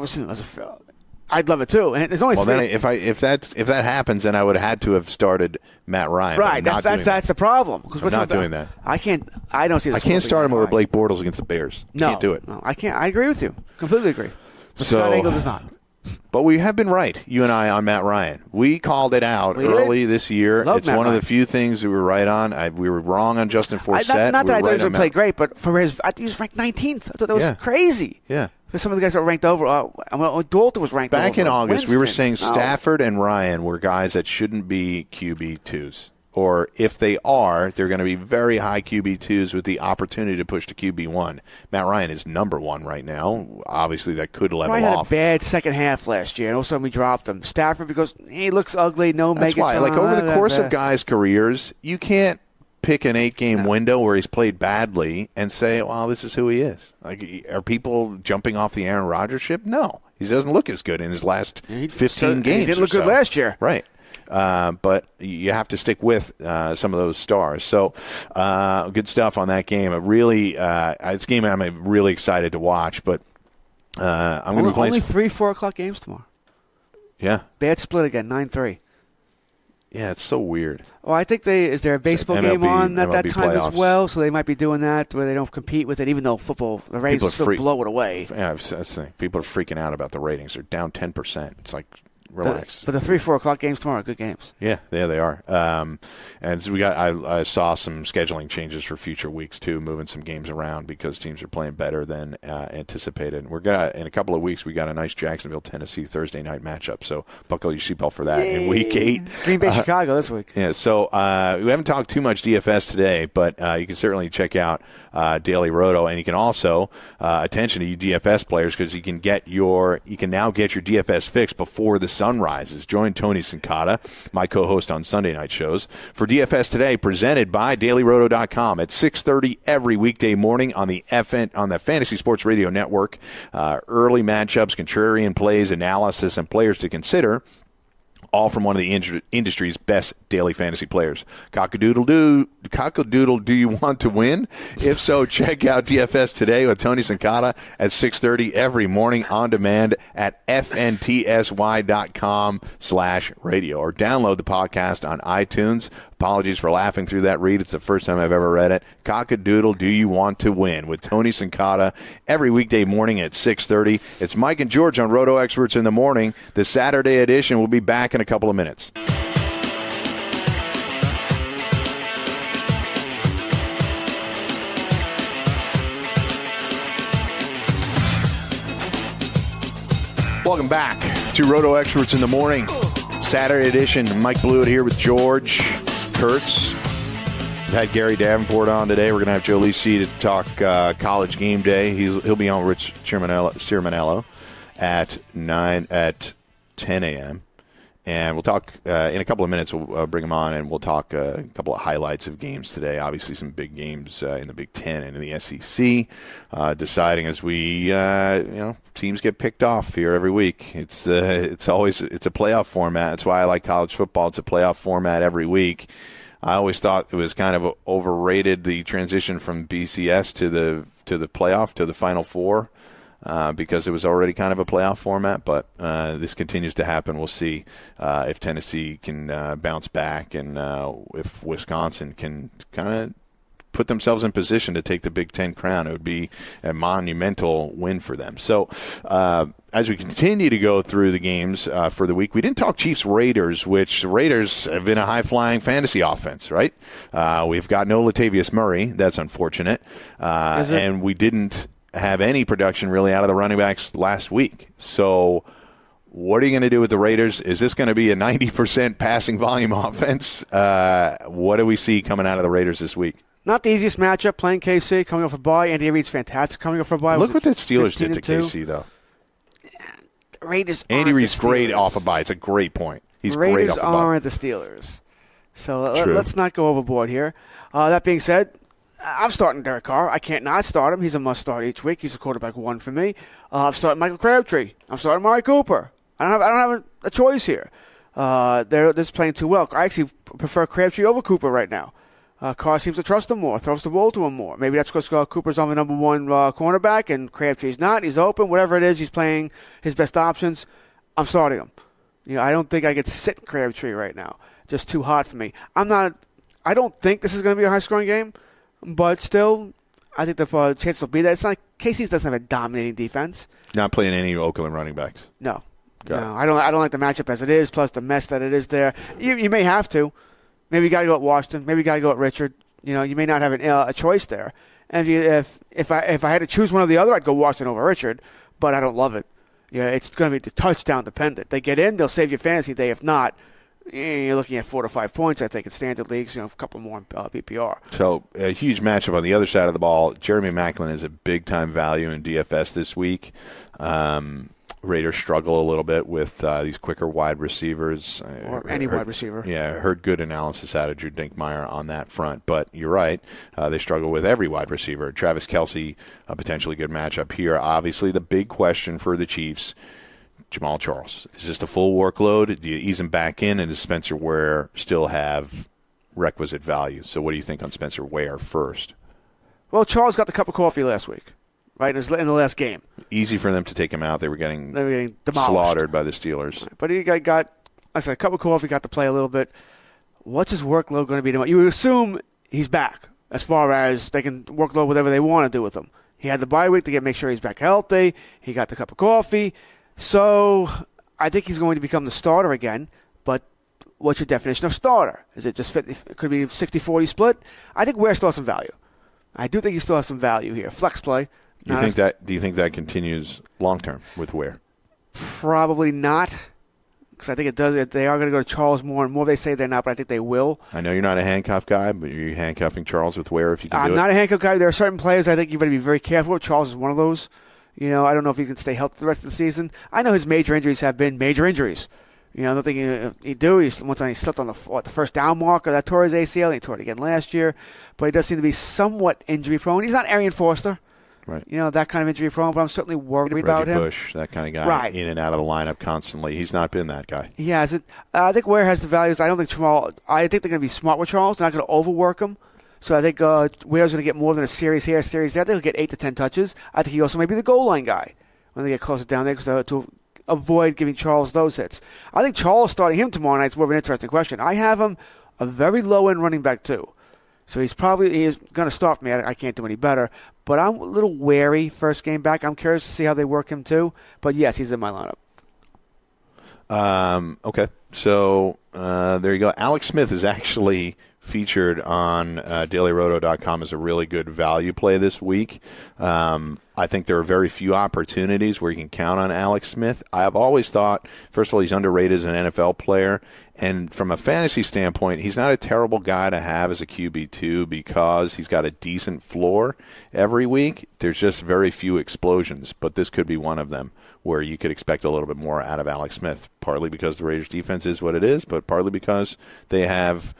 I'd love it too. And there's only well, then if that happens, then I would have had to have started Matt Ryan. Right, that's the problem. I'm not doing that. I don't see. I can't start him over Blake Bortles against the Bears. Can't do it. No, I can't. I agree with you. Completely agree. But so, Scott Engel does not. But we have been right, you and I, on Matt Ryan. We called it out early this year. It's one of the few things we were right on. We were wrong on Justin Forsett. Not that I thought he was going to play great, but for I think he was ranked 19th. I thought that was crazy. Yeah. For some of the guys that were ranked over, Dalton was ranked back over. in August. Winston. We were saying Stafford and Ryan were guys that shouldn't be QB2s. Or if they are, they're going to be very high QB2s with the opportunity to push to QB1. Matt Ryan is number one right now. Obviously, that could level off. Ryan had a bad second half last year, and all of a sudden we dropped him. Stafford, because he looks ugly, no Megatron. That's why. Like, over the course of guys' careers, you can't pick an 8-game window where he's played badly and say, well, this is who he is. Like, are people jumping off the Aaron Rodgers ship? No. He doesn't look as good in his last 15 games. He didn't look good last year. Right. But you have to stick with some of those stars. So good stuff on that game. It's a game I'm really excited to watch. But I'm going to be playing only 3-4 o'clock games tomorrow. Yeah, bad split again, 9-3. Yeah, it's so weird. Well, I think is there a baseball game on at that time playoffs as well? So they might be doing that where they don't compete with it, even though football, the ratings will still blow it away. Yeah, that's the thing. People are freaking out about the ratings. They're down 10%. It's like, relax. But the 3-4 o'clock games tomorrow are good games. Yeah, they are. And so I saw some scheduling changes for future weeks too, moving some games around because teams are playing better than anticipated. We're gonna in a couple of weeks. We got a nice Jacksonville, Tennessee Thursday night matchup. So buckle your seatbelt for that in Week 8. Green Bay, Chicago this week. Yeah. So we haven't talked too much DFS today, but you can certainly check out Daily Roto, and you can also attention to you DFS players because you can now get your DFS fix before the sun rises. Join Tony Sincata, my co-host on Sunday night shows, for DFS Today, presented by DailyRoto.com at 6:30 every weekday morning on the Fantasy Sports Radio Network. Early matchups, contrarian plays, analysis, and players to consider. All from one of the industry's best daily fantasy players. Cock-a-doodle, do you want to win? If so, check out DFS Today with Tony Sincata at 6:30 every morning on demand at fntsy.com/radio or download the podcast on iTunes. Apologies for laughing through that read. It's the first time I've ever read it. Cock-a-doodle, do you want to win? With Tony Sincata every weekday morning at 6:30. It's Mike and George on Roto Experts in the Morning. The Saturday edition will be back in a couple of minutes. Welcome back to Roto Experts in the Morning. Saturday edition. Mike Blewett here with George Kurtz. We've had Gary Davenport on today. We're going to have Joe Lisi to talk College Game Day. He'll be on Rich Cirminello at 10 a.m. And we'll talk in a couple of minutes. We'll bring him on, and we'll talk a couple of highlights of games today. Obviously, some big games in the Big Ten and in the SEC. Deciding as we, teams get picked off here every week. It's a playoff format. That's why I like college football. It's a playoff format every week. I always thought it was kind of overrated, the transition from BCS to the playoff, to the Final Four. Because it was already kind of a playoff format, but this continues to happen. We'll see if Tennessee can bounce back and if Wisconsin can kind of put themselves in position to take the Big Ten crown. It would be a monumental win for them. So as we continue to go through the games for the week, we didn't talk Chiefs-Raiders, which the Raiders have been a high-flying fantasy offense, right? We've got no Latavius Murray. That's unfortunate. And we didn't have any production really out of the running backs last week. So What are you going to do with the Raiders? Is this going to be a 90% passing volume offense? What do we see coming out of the Raiders this week? Not the easiest matchup, playing KC, coming off a bye. Andy Reid's fantastic coming off a bye. Look what the Steelers did to KC, though. Raiders Andy Reid's great off a bye. It's a great point. He's great off a bye. Raiders aren't the Steelers. So let's not go overboard here. That being said, I'm starting Derek Carr. I can't not start him. He's a must-start each week. He's a quarterback one for me. I'm starting Michael Crabtree. I'm starting Amari Cooper. I don't have a choice here. They're just playing too well. I actually prefer Crabtree over Cooper right now. Carr seems to trust him more, throws the ball to him more. Maybe that's because Cooper's on the number one cornerback and Crabtree's not. He's open. Whatever it is, he's playing his best options. I'm starting him. I don't think I could sit Crabtree right now. Just too hot for me. I don't think this is going to be a high-scoring game, but still, I think the chances will be that. It's not like Casey's doesn't have a dominating defense. Not playing any Oakland running backs. No. No, I don't like the matchup as it is, plus the mess that it is there. You may have to. Maybe you got to go at Washington. Maybe you got to go at Richard. You may not have a choice there. And if I had to choose one or the other, I'd go Washington over Richard, but I don't love it. It's going to be touchdown dependent. They get in, they'll save your fantasy day. If not, you're looking at 4 to 5 points, I think, in standard leagues, a couple more in PPR. So a huge matchup on the other side of the ball. Jeremy Maclin is a big-time value in DFS this week. Raiders struggle a little bit with these quicker wide receivers. Or any wide receiver. Yeah, I heard good analysis out of Drew Dinkmeyer on that front. But you're right. They struggle with every wide receiver. Travis Kelce, a potentially good matchup here. Obviously, the big question for the Chiefs, Jamal Charles. Is this the full workload? Do you ease him back in? And does Spencer Ware still have requisite value? So what do you think on Spencer Ware first? Well, Charles got the cup of coffee last week. Right, in the last game. Easy for them to take him out. They were getting demolished. Slaughtered by the Steelers. But he got, like I said, a cup of coffee, got to play a little bit. What's his workload going to be tomorrow? You would assume he's back, as far as they can workload whatever they want to do with him. He had the bye week to make sure he's back healthy. He got the cup of coffee. So I think he's going to become the starter again. But what's your definition of starter? Is it just it could be 60-40 split? I think Ware still has some value. I do think he still has some value here. Flex play. Do you think that continues long term with Ware? Probably not, because I think it does. They are going to go to Charles more and more. They say they're not, but I think they will. I know you're not a handcuff guy, but you're handcuffing Charles with Ware if you can do it. I'm not a handcuff guy. There are certain players I think you better be very careful with. Charles is one of those. I don't know if he can stay healthy the rest of the season. I know his major injuries have been major injuries. Nothing he'd do. He slipped on the first down marker. That tore his ACL. He tore it again last year. But he does seem to be somewhat injury prone. He's not Arian Foster. Right. That kind of injury prone, but I'm certainly worried about him. Reggie Bush, that kind of guy, right. In and out of the lineup constantly. He's not been that guy. He hasn't. I think Ware has the values. I think they're going to be smart with Charles. They're not going to overwork him. So I think Ware's going to get more than a series here, a series there. They'll get 8 to 10 touches. I think he also may be the goal line guy when they get closer down there to avoid giving Charles those hits. I think Charles starting him tomorrow night is more of an interesting question. I have him a very low-end running back too. So he's going to start for me. I can't do any better. But I'm a little wary first game back. I'm curious to see how they work him too. But, yes, he's in my lineup. Okay. So there you go. Alex Smith is actually featured on dailyroto.com as a really good value play this week. I think there are very few opportunities where you can count on Alex Smith. I have always thought, first of all, he's underrated as an NFL player. And from a fantasy standpoint, he's not a terrible guy to have as a QB2 because he's got a decent floor every week. There's just very few explosions, but this could be one of them where you could expect a little bit more out of Alex Smith, partly because the Raiders' defense is what it is, but partly because they have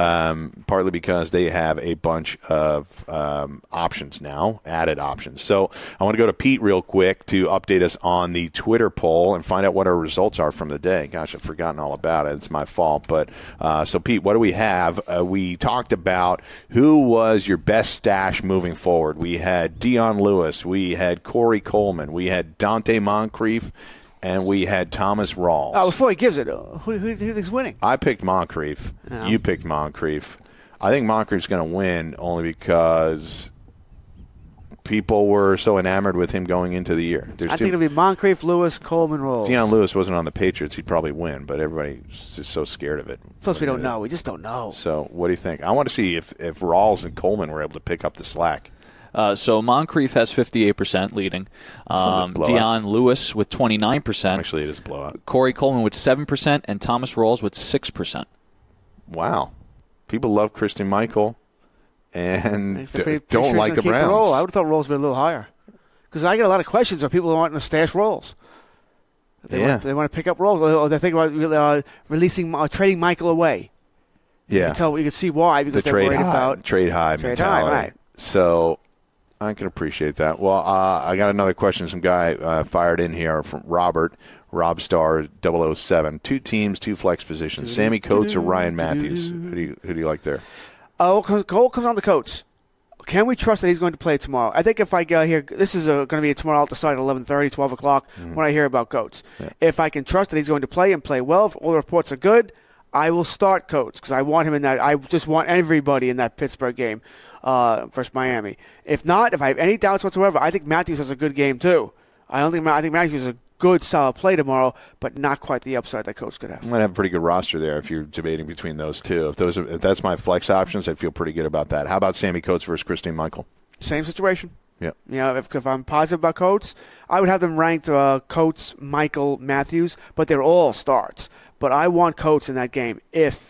a bunch of options now, added options. So I want to go to Pete real quick to update us on the Twitter poll and find out what our results are from the day. Gosh, I've forgotten all about it. It's my fault. But so, Pete, what do we have? We talked about who was your best stash moving forward. We had Dion Lewis. We had Corey Coleman. We had Dante Moncrief. And we had Thomas Rawls. Oh, before he gives it, who do you think is winning? I picked Moncrief. Yeah. You picked Moncrief. I think Moncrief's going to win only because people were so enamored with him going into the year. I think it'll be Moncrief, Lewis, Coleman, Rawls. Deion Lewis wasn't on the Patriots. He'd probably win, but everybody's just so scared of it. Plus, we don't know. We just don't know. So what do you think? I want to see if Rawls and Coleman were able to pick up the slack. So Moncrief has 58% leading. Dion Lewis with 29%. Actually, it is a blowout. Corey Coleman with 7%, and Thomas Rawls with 6%. Wow. People love Christine Michael and Pretty don't sure like he's the gonna keep Browns. roll. I would have thought Rolls would be a little higher. Because I get a lot of questions of people wanting to stash Rolls. They want to pick up Rolls, or they think about trading Michael away. Yeah. You can see why, because they're worried about trade high mentality. Right. So I can appreciate that. Well, I got another question. Some guy fired in here from Robstar 007. 2 teams, 2 flex positions. Sammy Coates or Ryan Matthews? Who do you like there? Cole comes on the Coates. Can we trust that he's going to play tomorrow? I think if I hear this is going to be tomorrow, I'll decide at 11:30, 12 o'clock when I hear about Coates. Yeah. If I can trust that he's going to play and play well, if all the reports are good, I will start Coates because I want him in that. I just want everybody in that Pittsburgh game versus Miami. If not, if I have any doubts whatsoever, I think Matthews has a good game too. I think Matthews is a good, solid play tomorrow, but not quite the upside that Coates could have. I'm going to have a pretty good roster there if you're debating between those two. If that's my flex options, I feel pretty good about that. How about Sammy Coates versus Christine Michael? Same situation. Yeah. If I'm positive about Coates, I would have them ranked Coates, Michael, Matthews, but they're all starts. But I want Coates in that game if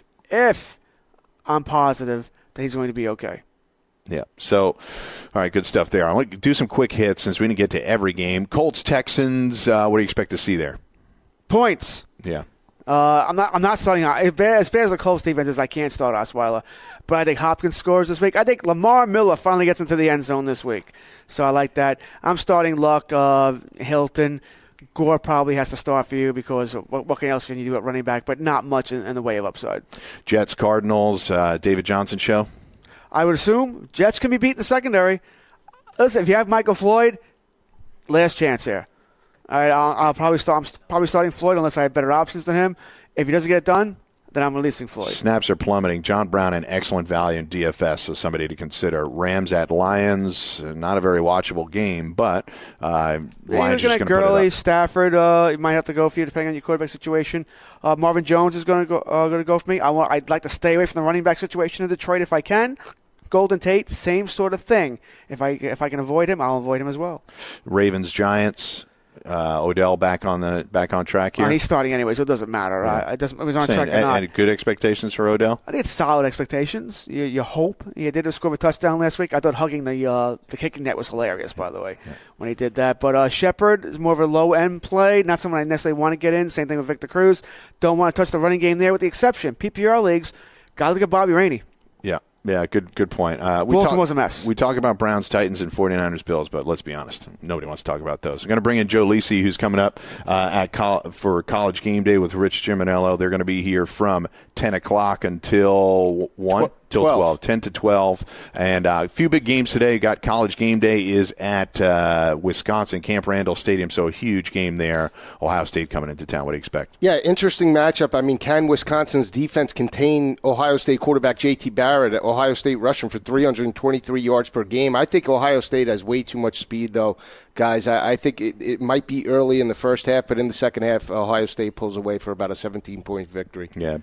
I'm positive that he's going to be okay. Yeah. So, all right, good stuff there. I want to do some quick hits since we didn't get to every game. Colts, Texans, what do you expect to see there? Points. Yeah. I'm not starting as bad as the Colts defense is. I can't start Osweiler, but I think Hopkins scores this week. I think Lamar Miller finally gets into the end zone this week, so I like that. I'm starting Luck, Hilton. Gore probably has to start for you because what else can you do at running back? But not much in the way of upside. Jets, Cardinals, David Johnson show. I would assume Jets can be beat in the secondary. Listen, if you have Michael Floyd, last chance here. All right, I'm probably starting Floyd unless I have better options than him. If he doesn't get it done, then I'm releasing Floyd. Snaps are plummeting. John Brown, an excellent value in DFS, so somebody to consider. Rams at Lions, not a very watchable game, but Lions just going to put it Gurley, up. Stafford, you might have to go for you depending on your quarterback situation. Marvin Jones is going to go for me. I'd like to stay away from the running back situation in Detroit if I can. Golden Tate, same sort of thing. If I can avoid him, I'll avoid him as well. Ravens, Giants. Odell back on track here. He's starting anyway, so it doesn't matter. Yeah. It doesn't. It was on track or not. And good expectations for Odell. I think it's solid expectations. You hope. He did score a touchdown last week. I thought hugging the kicking net was hilarious, by the way, when he did that. But Shepard is more of a low end play, not someone I necessarily want to get in. Same thing with Victor Cruz. Don't want to touch the running game there, with the exception PPR leagues. Got to look at Bobby Rainey. Yeah, good point. Baltimore's a mess. We talk about Browns, Titans, and 49ers, Bills, but let's be honest, nobody wants to talk about those. I'm going to bring in Joe Lisi, who's coming up for College Game Day with Rich Ciminello. They're going to be here from 10 o'clock until 1? Till 12. 10 to 12. And a few big games today. Got College Game Day is at Wisconsin, Camp Randall Stadium, so a huge game there. Ohio State coming into town. What do you expect? Yeah, interesting matchup. I mean, can Wisconsin's defense contain Ohio State quarterback J.T. Barrett? Ohio State rushing for 323 yards per game. I think Ohio State has way too much speed, though. Guys, I think it might be early in the first half, but in the second half, Ohio State pulls away for about a 17-point victory. Yeah,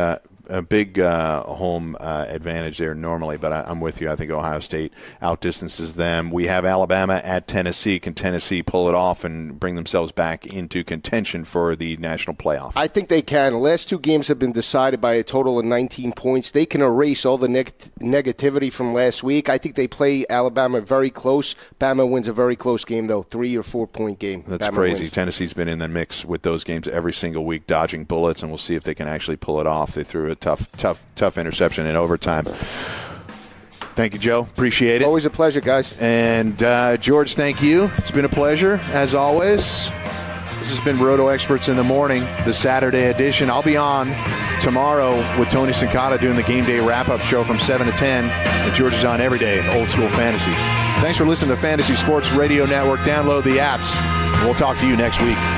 a big home advantage there normally, but I'm with you. I think Ohio State outdistances them. We have Alabama at Tennessee. Can Tennessee pull it off and bring themselves back into contention for the national playoff? I think they can. The last 2 games have been decided by a total of 19 points. They can erase all the negativity from last week. I think they play Alabama very close. Bama wins a very close game, though, 3 or 4 point game. That's Bama crazy. wins. Tennessee's been in the mix with those games every single week, dodging bullets, and we'll see if they can actually pull it off. They threw a tough interception in overtime. Thank you, Joe. Appreciate it. Always a pleasure, guys. And George, thank you. It's been a pleasure, as always. This has been Roto Experts in the Morning, the Saturday edition. I'll be on tomorrow with Tony Sincata doing the Game Day wrap-up show from 7 to 10. And George is on every day, Old School Fantasy. Thanks for listening to Fantasy Sports Radio Network. Download the apps. We'll talk to you next week.